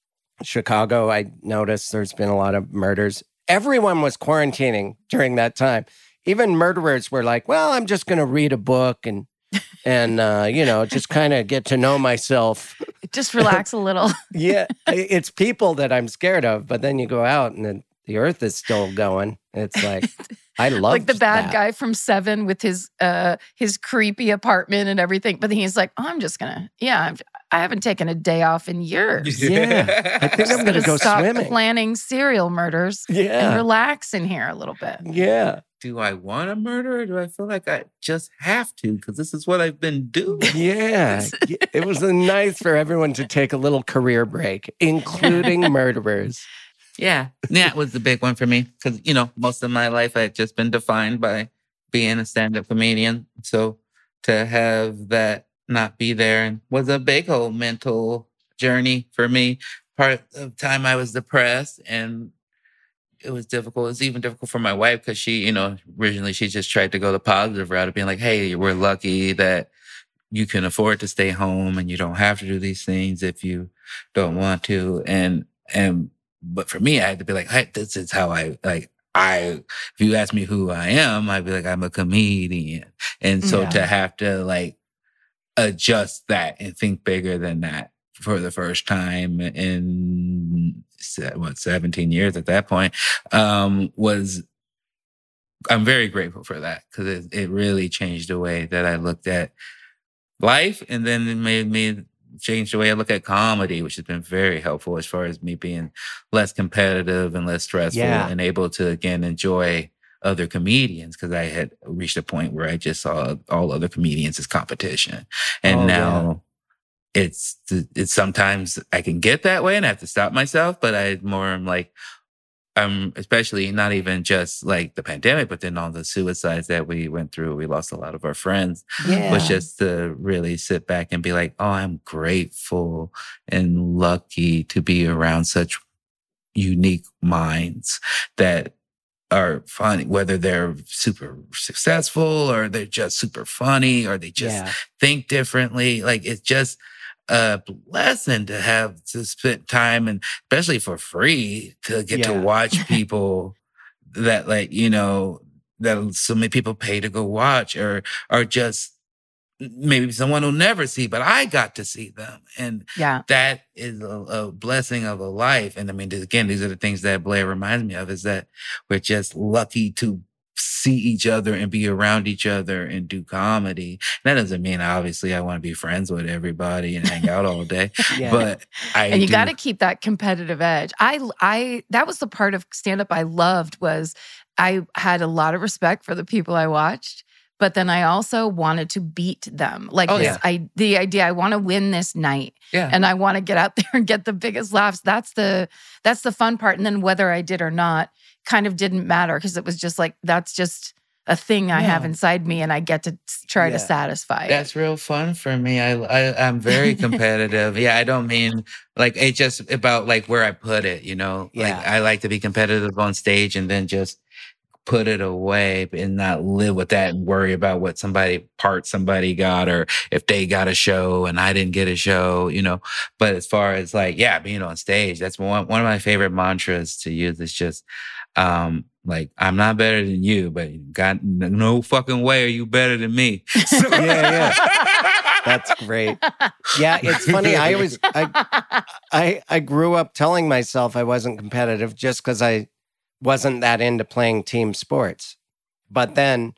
Chicago. I noticed there's been a lot of murders. Everyone was quarantining during that time. Even murderers were like, well, I'm just going to read a book and, and uh, you know, just kind of get to know myself. Just relax a little. Yeah, it's people that I'm scared of. But then you go out and then the earth is still going. It's like, I love Like the bad that. guy from Seven with his uh his creepy apartment and everything. But then he's like, oh, I'm just gonna, yeah, I'm, I haven't taken a day off in years. Yeah, I think I'm going to Just go stop swimming. planning serial murders and Yeah, relax in here a little bit. yeah, Do I want to murder or do I feel like I just have to? Because this is what I've been doing. yeah. It was nice for everyone to take a little career break, including murderers. Yeah. That was the big one for me. Because, you know, most of my life I had just been defined by being a stand-up comedian. So to have that not be there was a big whole mental journey for me. Part of the time I was depressed and it was difficult. It was even difficult for my wife because she, you know, originally she just tried to go the positive route of being like, hey, we're lucky that you can afford to stay home and you don't have to do these things if you don't want to. And, and, but for me, I had to be like, hey, this is how I, like, I, if you ask me who I am, I'd be like, I'm a comedian. And so Yeah. to have to like adjust that and think bigger than that for the first time in what, seventeen years at that point, um, was, I'm very grateful for that because it, it really changed the way that I looked at life. And then it made me change the way I look at comedy, which has been very helpful as far as me being less competitive and less stressful Yeah. and able to, again, enjoy other comedians because I had reached a point where I just saw all other comedians as competition. And Oh, now it's, it's sometimes I can get that way and I have to stop myself, but I more am like, I'm especially not even just like the pandemic, but then all the suicides that we went through. We lost a lot of our friends. Yeah. Was just to really sit back and be like, oh, I'm grateful and lucky to be around such unique minds that are funny, whether they're super successful or they're just super funny or they just Yeah. think differently. Like it's just a blessing to have to spend time and especially for free to get Yeah. to watch people that like, you know, that so many people pay to go watch or are just maybe someone will never see, but I got to see them. And Yeah. that is a, a blessing of a life. And I mean, again, these are the things that Blair reminds me of is that we're just lucky to see each other and be around each other and do comedy. That doesn't mean obviously I want to be friends with everybody and hang out all day, Yeah. but I And you do- got to keep that competitive edge. I, I, that was the part of stand up I loved was I had a lot of respect for the people I watched, but then I also wanted to beat them. Like Oh, this, yeah. I the idea I want to win this night, Yeah. and I want to get out there and get the biggest laughs. That's the that's the fun part. And then whether I did or not kind of didn't matter because it was just like that's just a thing I have Yeah. inside me, and I get to s- try Yeah. to satisfy it. That's real fun for me. I, I I'm very competitive. Yeah, I don't mean like it's just about like where I put it. You know, like Yeah. I like to be competitive on stage and then just put it away and not live with that and worry about what somebody part somebody got or if they got a show and I didn't get a show. You know, but as far as like yeah, being on stage, that's one one of my favorite mantras to use. Is just um like I'm not better than you, but got no fucking way are you better than me. So- Yeah, yeah. That's great. Yeah, it's funny. I always I I I grew up telling myself I wasn't competitive just because I wasn't that into playing team sports. But then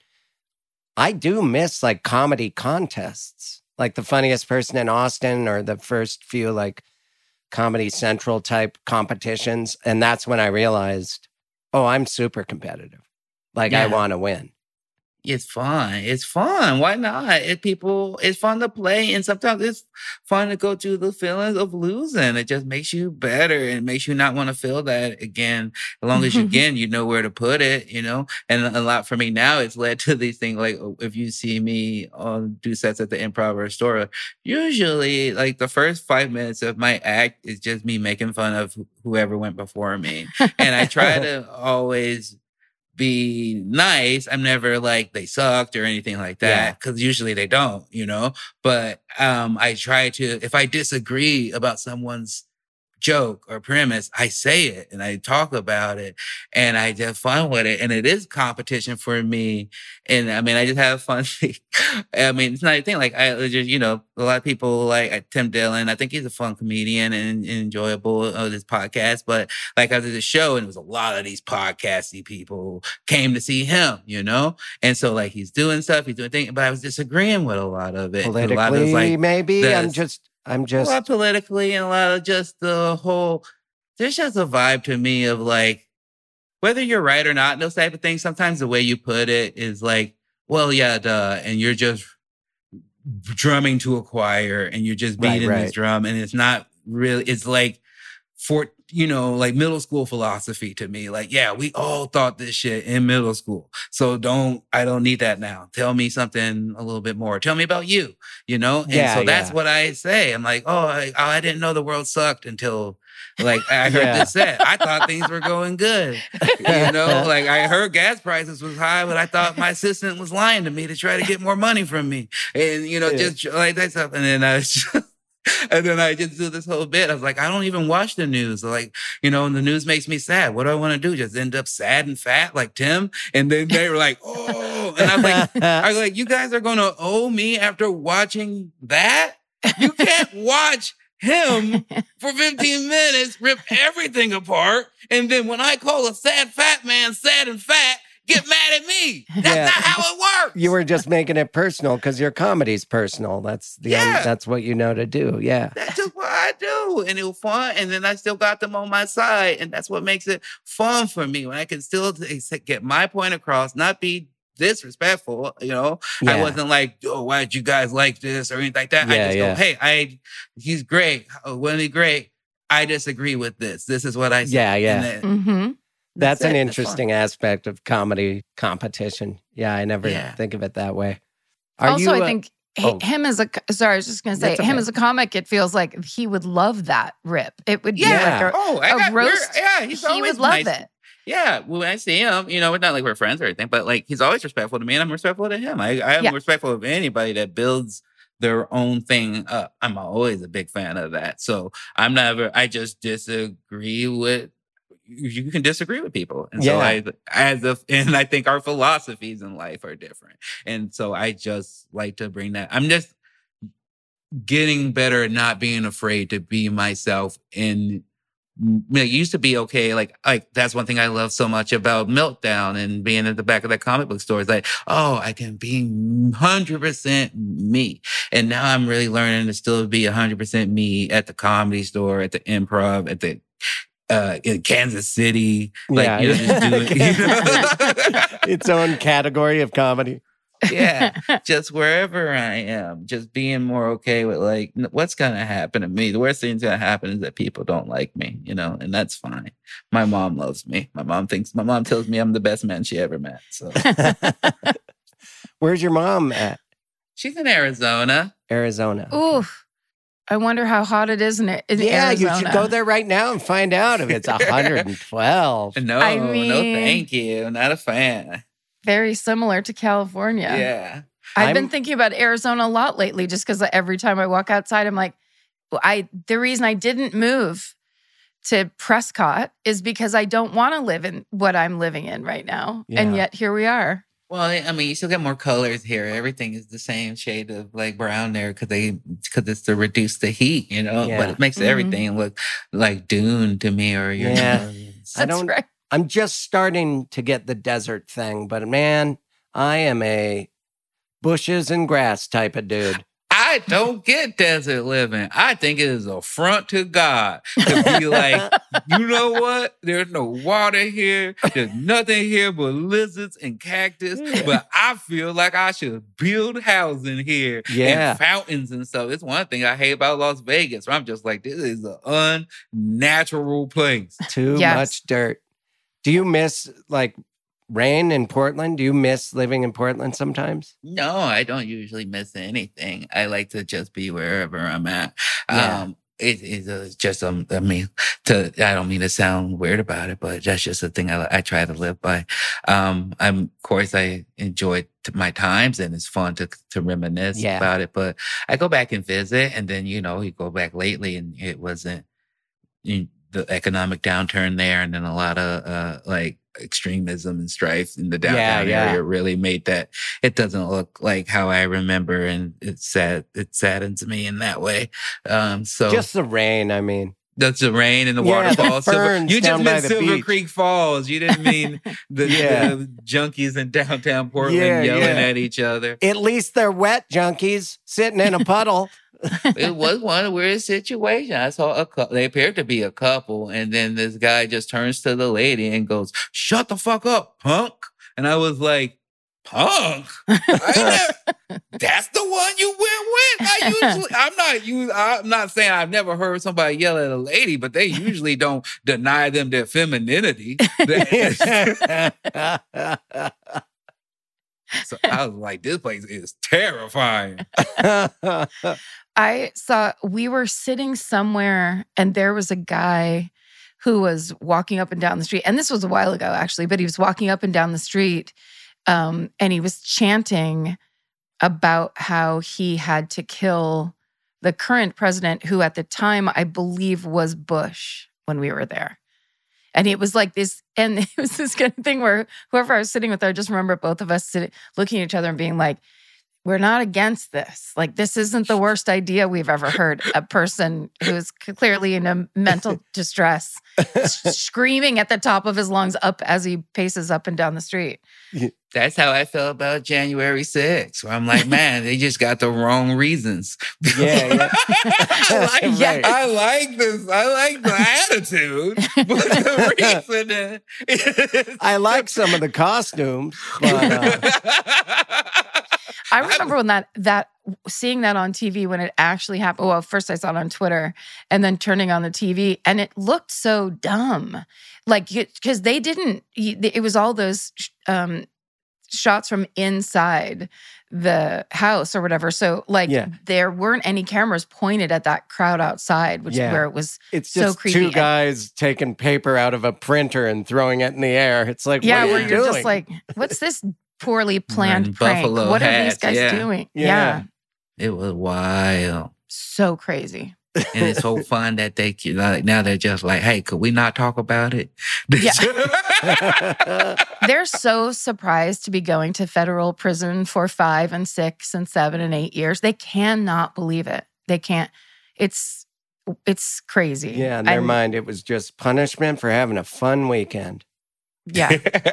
I do miss like comedy contests, like the funniest person in Austin or the first few like Comedy Central type competitions. And that's when I realized, oh, I'm super competitive. Like I Yeah. want to win. It's fun. It's fun. Why not? It people. It's fun to play, and sometimes it's fun to go through the feelings of losing. It just makes you better and makes you not want to feel that again. As long as you again, you know where to put it. You know, and a lot for me now, it's led to these things like if you see me on do sets at the Improv or Astoria, usually like the first five minutes of my act is just me making fun of wh- whoever went before me, and I try to always be nice. I'm never like they sucked or anything like Yeah. that because usually they don't, you know. But um, I try to if I disagree about someone's joke or premise, I say it and I talk about it and I have fun with it. And it is competition for me. And I mean, I just have fun. I mean, it's not a thing like I just, you know, a lot of people like uh, Tim Dillon. I think he's a fun comedian and, and enjoyable of this podcast. But like I did a show and it was a lot of these podcasty people came to see him, you know? And so like he's doing stuff, he's doing things, but I was disagreeing with a lot of it. A lot of Politically, it's like, maybe. the- I'm just I'm just a lot politically and a lot of just the whole, there's just a vibe to me of like, whether you're right or not, those type of things, sometimes the way you put it is like, well, yeah, duh. And you're just drumming to a choir and you're just Right, beating right. this drum. And it's not really, it's like for, you know, like middle school philosophy to me. Like, yeah, we all thought this shit in middle school. So don't, I don't need that now. Tell me something a little bit more. Tell me about you, you know? And Yeah, so that's yeah. what I say. I'm like, oh, I, oh, I didn't know the world sucked until like I heard Yeah. this set. I thought things were going good. You know, like I heard gas prices was high, but I thought my assistant was lying to me to try to get more money from me. And, you know, Yeah. just like that stuff. And then I was just, and then I just do this whole bit. I was like, I don't even watch the news. Like, you know, and the news makes me sad. What do I want to do? Just end up sad and fat like Tim? And then they were like, oh. And I was like, I was like, you guys are going to owe me after watching that? You can't watch him for fifteen minutes, rip everything apart. And then when I call a sad fat man sad and fat, get mad at me. That's Yeah. not how it works. You were just making it personal because your comedy's personal. That's the Yeah. that's what you know to do. Yeah. That's just what I do. And it was fun. And then I still got them on my side. And that's what makes it fun for me when I can still t- get my point across, not be disrespectful. You know, I Yeah. wasn't like, oh, why did you guys like this or anything like that? I Yeah, just yeah. go, hey, I, he's great. Oh, wasn't he great? I disagree with this. This is what I said. Yeah, yeah. And then- Mm-hmm. That's an it. fun. interesting aspect of comedy competition. Yeah, I never Yeah. think of it that way. Are Also, you, I uh, think h- oh. him as a sorry, I was just going to say That's him okay. as a comic. It feels like he would love that rip. It would Yeah. be like a, oh, I a got, we're- roast. Yeah, he's he always would love nice. it. Yeah, when I see him, you know, it's not like we're friends or anything, but like he's always respectful to me and I'm respectful to him. I, I am Yeah. respectful of anybody that builds their own thing up. I'm always a big fan of that. So I'm never, I just disagree with, you you can disagree with people. And so Yeah. I, as a, and I think our philosophies in life are different. And so I just like to bring that. I'm just getting better at not being afraid to be myself in, you know, it used to be okay. Like, like that's one thing I love so much about Meltdown and being at the back of that comic book store. It's like, oh, I can be one hundred percent me. And now I'm really learning to still be one hundred percent me at the Comedy Store, at the Improv, at the, uh, in Kansas City. Like, Yeah, you know, yeah. just doing, you know? its own category of comedy? Yeah, just wherever I am, just being more okay with like n- what's gonna happen to me. The worst thing's gonna happen is that people don't like me, you know, and that's fine. My mom loves me. My mom thinks my mom tells me I'm the best man she ever met. So Where's your mom at? she's in Arizona. Arizona. Ooh, I wonder how hot it is in, it, in Yeah, Arizona. you should go there right now and find out if it's one hundred twelve. No, I no, mean- thank you. Not a fan. Very similar to California. Yeah. I've I'm- been thinking about Arizona a lot lately just because every time I walk outside, I'm like, I the reason I didn't move to Prescott is because I don't want to live in what I'm living in right now. And Yeah. yet here we are. Well, I mean, you still get more colors here. Everything is the same shade of like brown there because they because it's to reduce the heat, you know. Yeah. But it makes Mhm. everything look like Dune to me, or you Yeah. know, I That's don't- right. I'm just starting to get the desert thing, but man, I am a bushes and grass type of dude. I don't get desert living. I think it is a affront to God to be like, you know what? There's no water here. There's nothing here but lizards and cactus. But I feel like I should build housing here Yeah. and fountains and stuff. It's one thing I hate about Las Vegas. Where I'm just like, this is an unnatural place. Too Yes. much dirt. Do you miss like rain in Portland? Do you miss living in Portland sometimes? No, I don't usually miss anything. I like to just be wherever I'm at. Yeah. Um, it is uh, just um, I mean, to I don't mean to sound weird about it, but that's just a thing I, I try to live by. Um, I'm of course I enjoy t- my times and it's fun to to reminisce Yeah. about it. But I go back and visit, and then you know you go back lately, and it wasn't you, the economic downturn there, and then a lot of uh, like extremism and strife in the downtown yeah. area really made that it doesn't look like how I remember, and it's sad. It saddens me in that way. Um, so Just the rain, I mean. that's the rain and the Yeah, the waterfalls. Silver- ferns you just down by meant the Silver beach. Creek Falls. You didn't mean the, Yeah. the junkies in downtown Portland Yeah, yelling yeah. at each other. At least they're wet junkies sitting in a puddle. It was one weird situation. I saw a couple. They appeared to be a couple, and then this guy just turns to the lady and goes, "Shut the fuck up, punk!" And I was like, "Punk? I never, that's the one you went with." I usually, I'm not. You, I'm not saying I've never heard somebody yell at a lady, but they usually don't deny them their femininity. So I was like, "This place is terrifying." I saw we were sitting somewhere and there was a guy who was walking up and down the street. And this was a while ago, actually, but he was walking up and down the street um, and he was chanting about how he had to kill the current president, who at the time I believe was Bush when we were there. And it was like this, and it was this kind of thing where whoever I was sitting with, I just remember both of us sitting, looking at each other and being like, we're not against this. Like, this isn't the worst idea we've ever heard. A person who's clearly in a mental distress, screaming at the top of his lungs up as he paces up and down the street. That's how I felt about January sixth. Where I'm like, man, they just got the wrong reasons. Yeah, yeah. I, like, Right. I like this. I like the attitude, but the reason is- I like some of the costumes, but uh, I remember when that that seeing that on T V when it actually happened. Well, first I saw it on Twitter and then turning on the T V and it looked so dumb. Like, because they didn't, it was all those um, shots from inside the house or whatever. So, like, Yeah. there weren't any cameras pointed at that crowd outside, which Yeah. where it was. it's So just creepy. two guys taking paper out of a printer and throwing it in the air. It's like, Yeah, what are where you you're doing? just like, what's this poorly planned Wearing prank? buffalo What are these hats, guys yeah. doing? Yeah. yeah, it was wild. so crazy. And it's so fun that they like now they're just like, hey, could we not talk about it? They're so surprised to be going to federal prison for five and six and seven and eight years. They cannot believe it. They can't. It's it's crazy. Yeah, in their I'm- mind, it was just punishment for having a fun weekend. Yeah,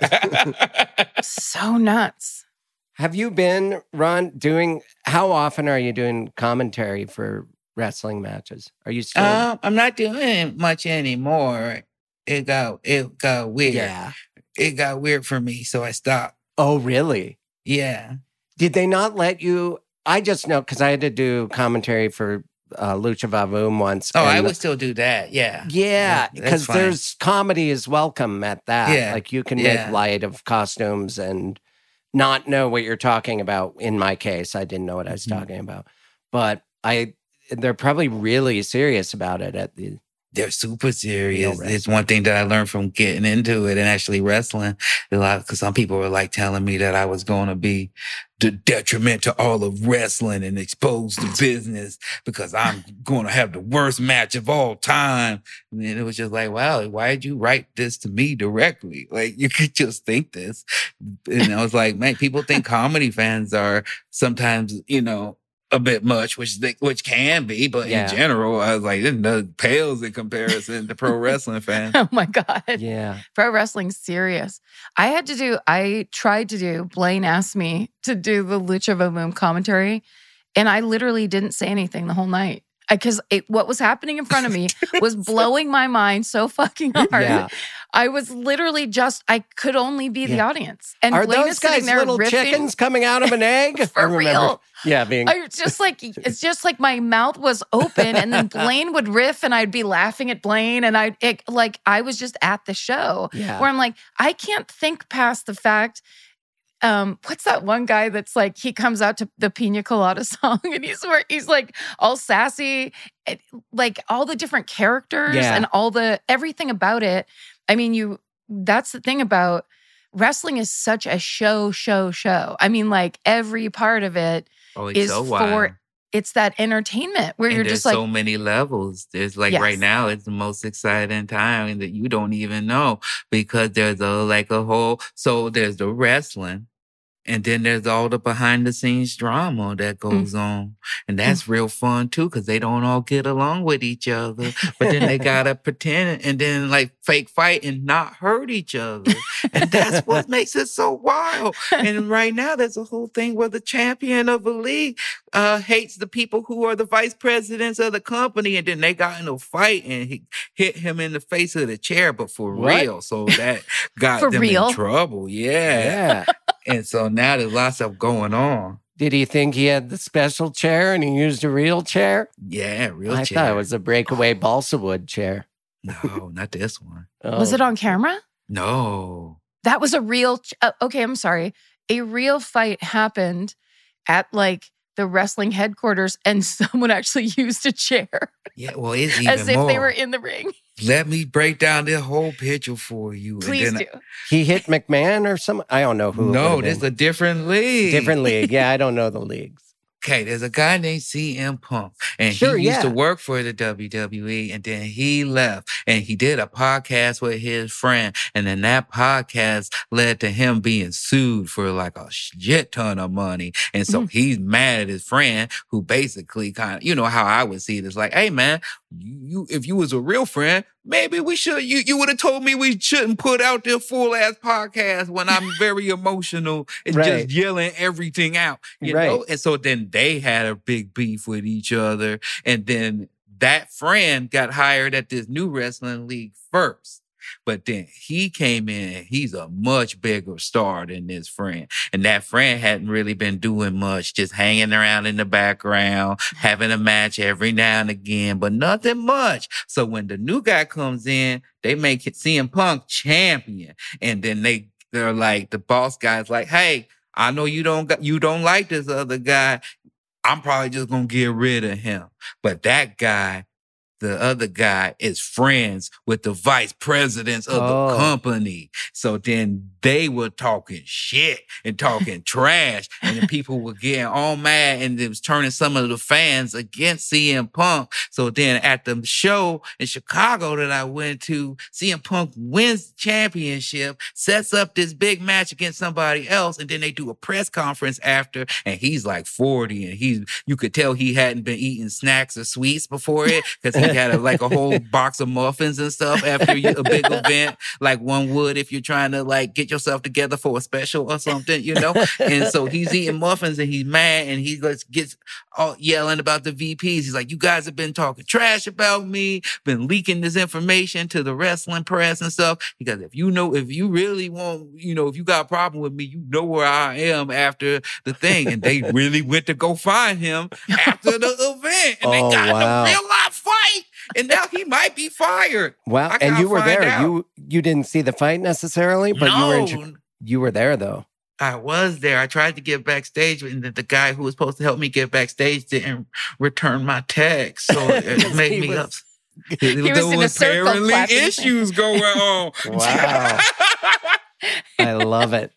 so nuts. Have you been, Ron, doing, how often are you doing commentary for wrestling matches? Are you still? um, I'm not doing much anymore. It got it got weird. yeah. It got weird for me, so I stopped. Oh, really? Yeah. Did they not let you? I just know because I had to do commentary for uh, Lucha Vavoom once. Oh, I and- would still do that. Yeah. Yeah, That's because fine. there's comedy is welcome at that. Yeah, Like you can yeah. make light of costumes and not know what you're talking about. In my case, I didn't know what I was Mhm. talking about, but I they're probably really serious about it at the. They're super serious. wrestling. It's one thing that I learned from getting into it and actually wrestling a lot, because some people were like telling me that I was going to be the detriment to all of wrestling and expose the business because I'm going to have the worst match of all time. And then it was just like, wow, why did you write this to me directly? Like, you could just think this. And I was like, man, people think comedy fans are sometimes, you know, a bit much, which they, which can be, but Yeah. in general, I was like, it no- pales in comparison to pro wrestling fans. Oh my God. Yeah, Pro wrestling's serious. I had to do, I tried to do, Blaine asked me to do the Lucha Vavoom commentary, and I literally didn't say anything the whole night. Because what was happening in front of me was blowing my mind so fucking hard. yeah. I was literally just, I could only be the Yeah. audience. And Are Blaine those is sitting guys there little riffing. chickens coming out of an egg? For I remember. real. Yeah, being. I was just like, it's just like my mouth was open, and then Blaine would riff, and I'd be laughing at Blaine, and I it, like I was just at the show Yeah. where I'm like, I can't think past the fact. Um, what's that one guy that's like he comes out to the Pina Colada song, and he's where he's like all sassy, and, like all the different characters Yeah. and all the everything about it. I mean, you. That's the thing about wrestling is such a show, show, show. I mean, like every part of it. Oh, it's Is so for- wild. It's that entertainment where And you're there's just like, so many levels. There's like Yes. right now, it's the most exciting time that you don't even know because there's a like a whole. So there's the wrestling, and then there's all the behind the scenes drama that goes on, and that's real fun too because they don't all get along with each other, but then they gotta pretend and then like fake fight and not hurt each other, and that's what makes it so wild. And right now, there's a whole thing where the champion of a league uh, hates the people who are the vice presidents of the company, and then they got in a fight and he hit him in the face of the chair, but for What? real. So that got For them real? in trouble. Yeah. And so now there's lots of going on. Did he think he had the special chair and he used a real chair? Yeah, real I chair. thought it was a breakaway balsa wood chair. No, not this one. was Oh. it on camera? No. That was a real. Ch- uh, okay, I'm sorry. A real fight happened at like the wrestling headquarters, and someone actually used a chair Yeah, well, it's even as if more. they were in the ring. Let me break down this whole picture for you. and Please then do. He hit McMahon or some? I don't know I- who. it no, would've this is been. a different league. different league. Yeah, I don't know the leagues. Okay, there's a guy named C M Punk, and Sure, he used to yeah. work for the W W E, and then he left, and he did a podcast with his friend, and then that podcast led to him being sued for like a shit ton of money, and so Mhm. he's mad at his friend, who basically kind of, you know how I would see it, it's like, hey man, you, you if you was a real friend, maybe we should, you you would have told me we shouldn't put out this full ass podcast when I'm very emotional and Right. just yelling everything out, you Right. know? And so then they had a big beef with each other. And then that friend got hired at this new wrestling league first. But then he came in and he's a much bigger star than this friend. And that friend hadn't really been doing much, just hanging around in the background, having a match every now and again, but nothing much. So when the new guy comes in, they make it C M Punk champion. And then they, they're like, the boss guy's like, hey, I know you don't got, you don't like this other guy. I'm probably just gonna get rid of him. But that guy, the other guy, is friends with the vice presidents of Oh. the company. So then they were talking shit and talking trash. And then people were getting all mad, and it was turning some of the fans against C M Punk. So then at the show in Chicago that I went to, C M Punk wins the championship, sets up this big match against somebody else, and then they do a press conference after, and he's like forty, and he's, you could tell he hadn't been eating snacks or sweets before it, because he had a, like a whole box of muffins and stuff after a big event, like one would if you're trying to like get yourself together for a special or something, you know? And so he's eating muffins and he's mad and he gets, gets all yelling about the V Ps. He's like, you guys have been talking trash about me, been leaking this information to the wrestling press and stuff. He goes, if you know, if you really want, you know, if you got a problem with me, you know where I am after the thing. And they really went to go find him after the event. And Oh, they got wow. in a real life fight. And now he might be fired. Wow. I And gotta you were find there. out. You you didn't see the fight necessarily, but you were in, No. Chi- you were there though. I was there. I tried to get backstage, and the, the guy who was supposed to help me get backstage didn't return my text. So it made He me was- up. He was there in a circle apparently clapping. issues going on. Wow. I love it.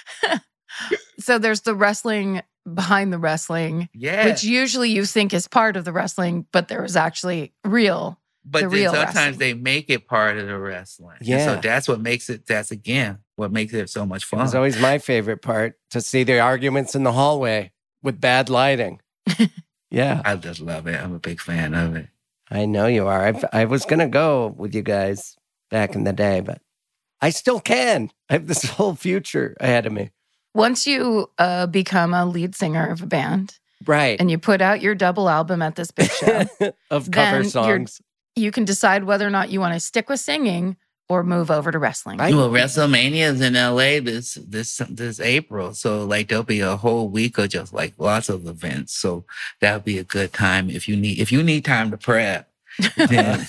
So there's the wrestling behind the wrestling, Yeah. which usually you think is part of the wrestling, but there was actually real. But the then real sometimes wrestling. they make it part of the wrestling. And Yeah. so that's what makes it, that's again, what makes it so much It fun. was always my favorite part to see the arguments in the hallway with bad lighting. Yeah, I just love it. I'm a big fan of it. I know you are. I, I was going to go with you guys back in the day, but I still can. I have this whole future ahead of me. Once you uh, become a lead singer of a band Right. and you put out your double album at this big show, of cover then you're- songs. you can decide whether or not you want to stick with singing or move over to wrestling. I- Well, WrestleMania is in L A this this this April, so like there'll be a whole week of just like lots of events. So that'll be a good time if you need if you need time to prep. Then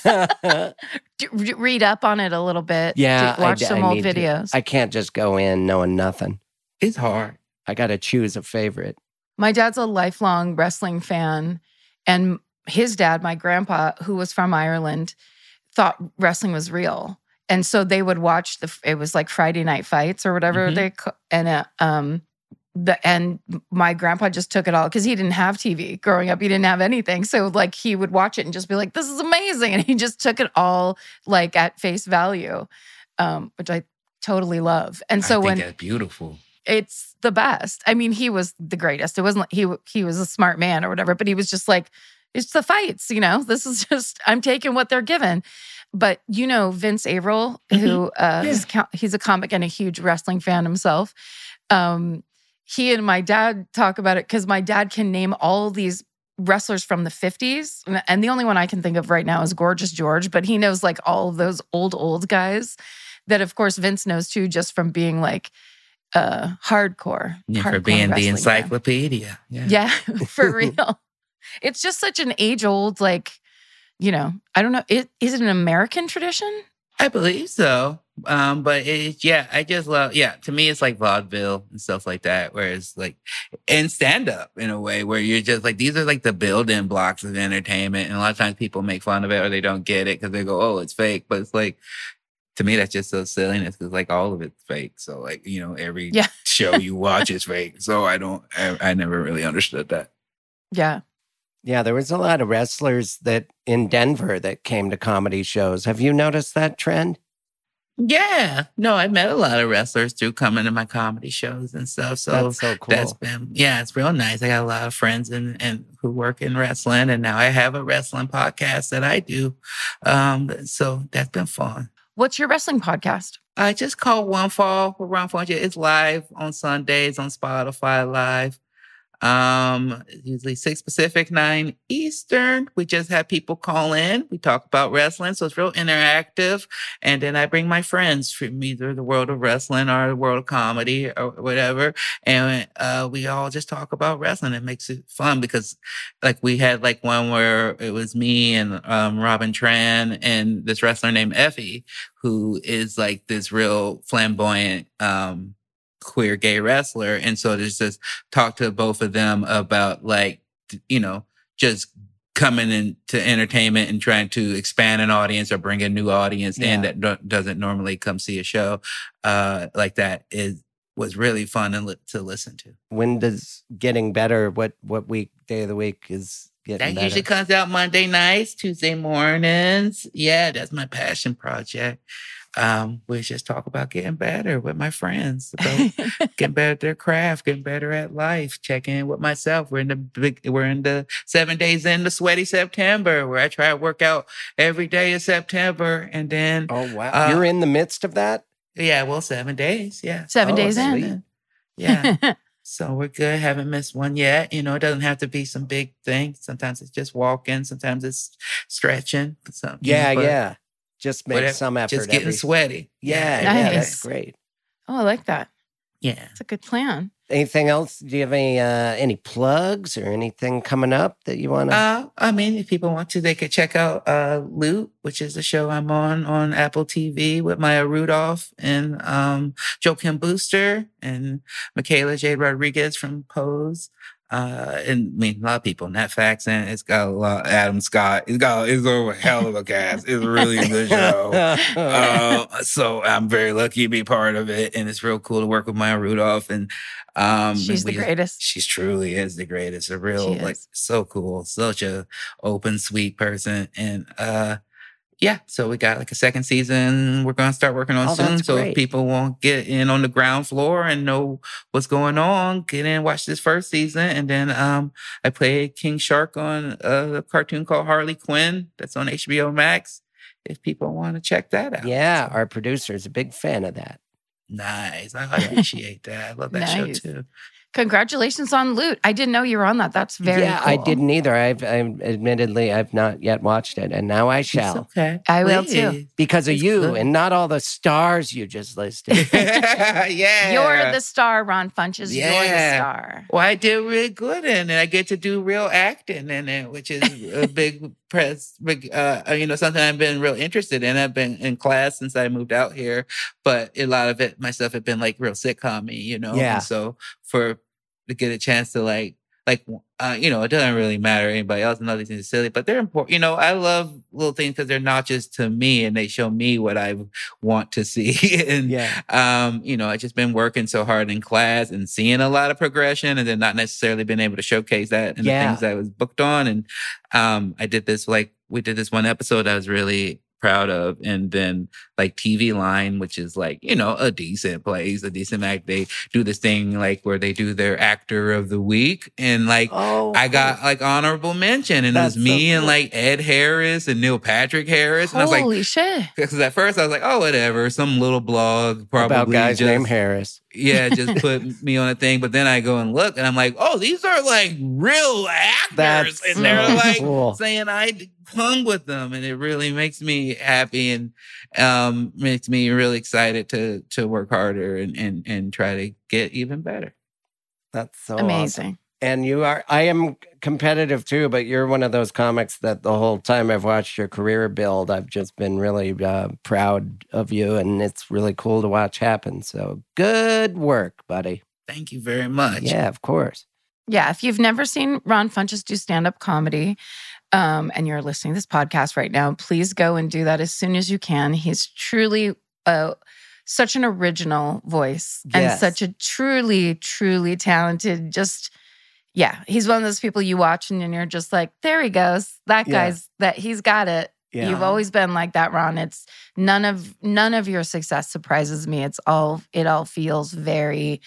D- re- read up on it a little bit. Yeah, D- watch I- some I old need to. videos. I can't just go in knowing nothing. it's hard. I got to choose a favorite. My dad's a lifelong wrestling fan, and his dad, my grandpa, who was from Ireland, thought wrestling was real. And so they would watch the, it was like Friday night fights or whatever Mhm. they, ca- and, uh, um, the, and my grandpa just took it all because he didn't have T V growing up. He didn't have anything. So like he would watch it and just be like, this is amazing. And he just took it all like at face value, um, which I totally love. And so I think when that's beautiful. it's the best. I mean, he was the greatest. It wasn't like he he was a smart man or whatever, but he was just like, it's the fights, you know. This is just I'm taking what they're given. But you know, Vince Averill, who uh, Yeah. is co- he's a comic and a huge wrestling fan himself. Um, he and my dad talk about it because my dad can name all these wrestlers from the fifties, and the only one I can think of right now is Gorgeous George. But he knows like all of those old old guys that, of course, Vince knows too, just from being like uh hardcore. Yeah, for hardcore being the wrestling fan. encyclopedia. Yeah. Yeah, for real. It's just such an age old, like, you know, I don't know. It, is it an American tradition? I believe so. Um, but it, yeah, I just love, yeah, to me, it's like vaudeville and stuff like that, where it's like, and stand up in a way where you're just like, these are like the building blocks of entertainment. And a lot of times people make fun of it or they don't get it because they go, oh, it's fake. But it's like, to me, that's just so silliness because like all of it's fake. So like, you know, every Yeah. show you watch is fake. So I don't, I, I never really understood that. Yeah. Yeah, there was a lot of wrestlers that in Denver that came to comedy shows. Have you noticed that trend? Yeah. No, I met a lot of wrestlers through coming to my comedy shows and stuff. So That's so cool. that's been, yeah, it's real nice. I got a lot of friends and and who work in wrestling, and now I have a wrestling podcast that I do. Um, so that's been fun. What's your wrestling podcast? I just call One Fall with Ron Funches. It's live on Sundays on Spotify Live. Um, usually six Pacific, nine Eastern. We just have people call in. We talk about wrestling, so it's real interactive. And then I bring my friends from either the world of wrestling or the world of comedy or whatever, and uh, we all just talk about wrestling. It makes it fun because, like, we had like one where it was me and um, Robin Tran and this wrestler named Effie, who is like this real flamboyant um queer gay wrestler. And so there's just talk to both of them about like, you know, just coming into entertainment and trying to expand an audience or bring a new audience in Yeah. that do- doesn't normally come see a show uh, like that is was really fun and li- to listen to. When does Getting Better, what what week, day of the week is Getting That Better? usually comes out Monday nights, Tuesday mornings. Yeah, that's my passion project. Um, we just talk about getting better with my friends, about getting better at their craft, getting better at life, checking in with myself. We're in the big, we're in the seven days in the sweaty September, where I try to work out every day of September, and then Oh, wow. Uh, You're in the midst of that? Yeah, well, seven days. Yeah. Seven Oh, days sweet. in. Yeah. So we're good. Haven't missed one yet. You know, it doesn't have to be some big thing. Sometimes it's just walking. Sometimes it's stretching. Some, you Yeah, know, but yeah. Just make whatever, some effort. Just getting every... sweaty. Yeah, Nice. yeah, that's great. Oh, I like that. Yeah. It's a good plan. Anything else? Do you have any uh, any plugs or anything coming up that you want to? Uh, I mean, if people want to, they could check out uh, Loot, which is the show I'm on on Apple T V with Maya Rudolph and um, Joakim Booster and Michaela Jade Rodriguez from Pose. Uh, and I mean, a lot of people, Nat Faxon. It's got a lot. Adam Scott. It's got. It's a hell of a cast. It's really a good show. uh, so I'm very lucky to be part of it, and it's real cool to work with Maya Rudolph. And um, She's and the we- greatest. She truly is the greatest. A real She like is. so cool, such a open, sweet person, and uh. Yeah, so we got like a second season we're going to start working on Oh, soon. that's So great. if people want to get in on the ground floor and know what's going on, get in and watch this first season. And then um, I played King Shark on a cartoon called Harley Quinn that's on H B O Max if people want to check that out. Yeah, So, our producer is a big fan of that. nice. I appreciate that. I love that Nice. show too. Congratulations on Loot. I didn't know you were on that. That's very yeah, cool. I didn't either. I've, I've admittedly I've not yet watched it, and now I It's shall okay. I will too. Please. because of It's you good. and not all the stars you just listed. Yeah. You're the star, Ron Funches. You're the Yeah. star. Well, I did really good in it. I get to do real acting in it, which is a big press. Big, uh, you know, something I've been real interested in. I've been in class since I moved out here, but a lot of it, my stuff had been like real sitcom-y, you know. Yeah. And so for to get a chance to like, like, uh, you know, it doesn't really matter to anybody else. I know these things are silly, but they're important. You know, I love little things because they're not just to me, and they show me what I want to see. and yeah, um, you know, I just been working so hard in class and seeing a lot of progression, and then not necessarily being able to showcase that in Yeah. the things I was booked on. And um, I did this like we did this one episode I was really proud of, and then like T V Line, which is like, you know, a decent place, a decent act. They do this thing like where they do their actor of the week, and like oh, I got like honorable mention, and That's it was me so and cool. like Ed Harris and Neil Patrick Harris, and I was like. Holy shit. Because at first I was like, oh, whatever, some little blog probably about guys just, named Harris. yeah, just put me on a thing. But then I go and look, and I'm like, oh, these are like real actors, That's and they're so like cool. saying I hung with them, and it really makes me happy and um, makes me really excited to to work harder and and and try to get even better. That's so awesome. Amazing. And you are, I am competitive too, but you're one of those comics that the whole time I've watched your career build, I've just been really uh, proud of you, and it's really cool to watch happen. So good work, buddy. Thank you very much. Yeah, of course. Yeah, if you've never seen Ron Funches do stand-up comedy, um, and you're listening to this podcast right now, please go and do that as soon as you can. He's truly uh, such an original voice and Yes. such a truly, truly talented, just, yeah, he's one of those people you watch and you're just like, there he goes. That Yeah. guy's, that he's got it. Yeah. You've always been like that, Ron. It's none of, none of your success surprises me. It's all, it all feels very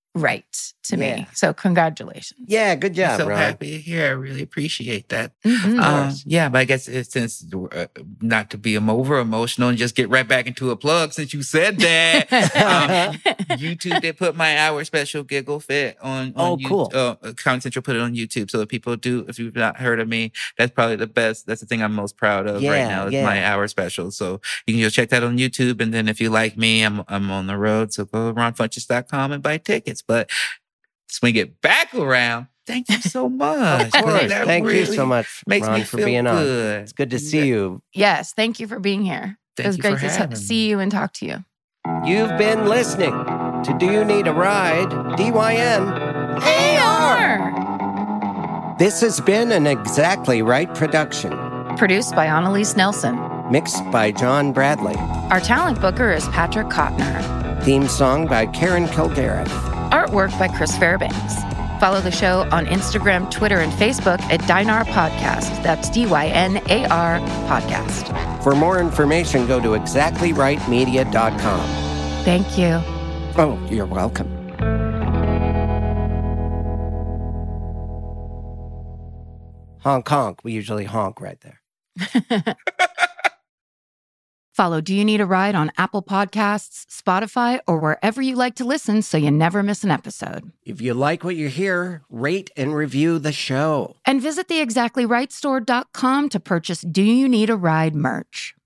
right to Yeah. me. So congratulations. Yeah, good I'm job, so Ron. happy to hear. I really appreciate that. Mhm. Of Um, course. yeah, but I guess it's, since uh, not to be over emotional and just get right back into a plug, since you said that, um, YouTube they put my hour special Giggle Fit on. on Oh, You- cool. Uh, Comedy Central put it on YouTube, so if people do, if you've not heard of me, that's probably the best. That's the thing I'm most proud of Yeah, right now is yeah. my hour special. So you can just check that on YouTube, and then if you like me, I'm I'm on the road, so go to ron funches dot com and buy tickets. But swing it back around. Thank you so much. Of course. That Thank you really so much, Makes Ron, me for feel being on. good. It's good to see you. Yes, thank you for being here. Thank it was you great for to having s- me. see you and talk to you. You've been listening to Do You Need a Ride? D Y N A R. This has been an Exactly Right production, Produced by Annalise Nelson. mixed by John Bradley. Our talent booker is Patrick Kottner. Theme song by Karen Kilgareth. Artwork by Chris Fairbanks. Follow the show on Instagram, Twitter, and Facebook at Dynar Podcast. That's D Y N A R Podcast. For more information, go to exactly right media dot com. Thank you. Oh, you're welcome. Honk honk. We usually honk right there. Follow Do You Need a Ride on Apple Podcasts, Spotify, or wherever you like to listen so you never miss an episode. If you like what you hear, rate and review the show. And visit the exactly right store dot com to purchase Do You Need a Ride merch.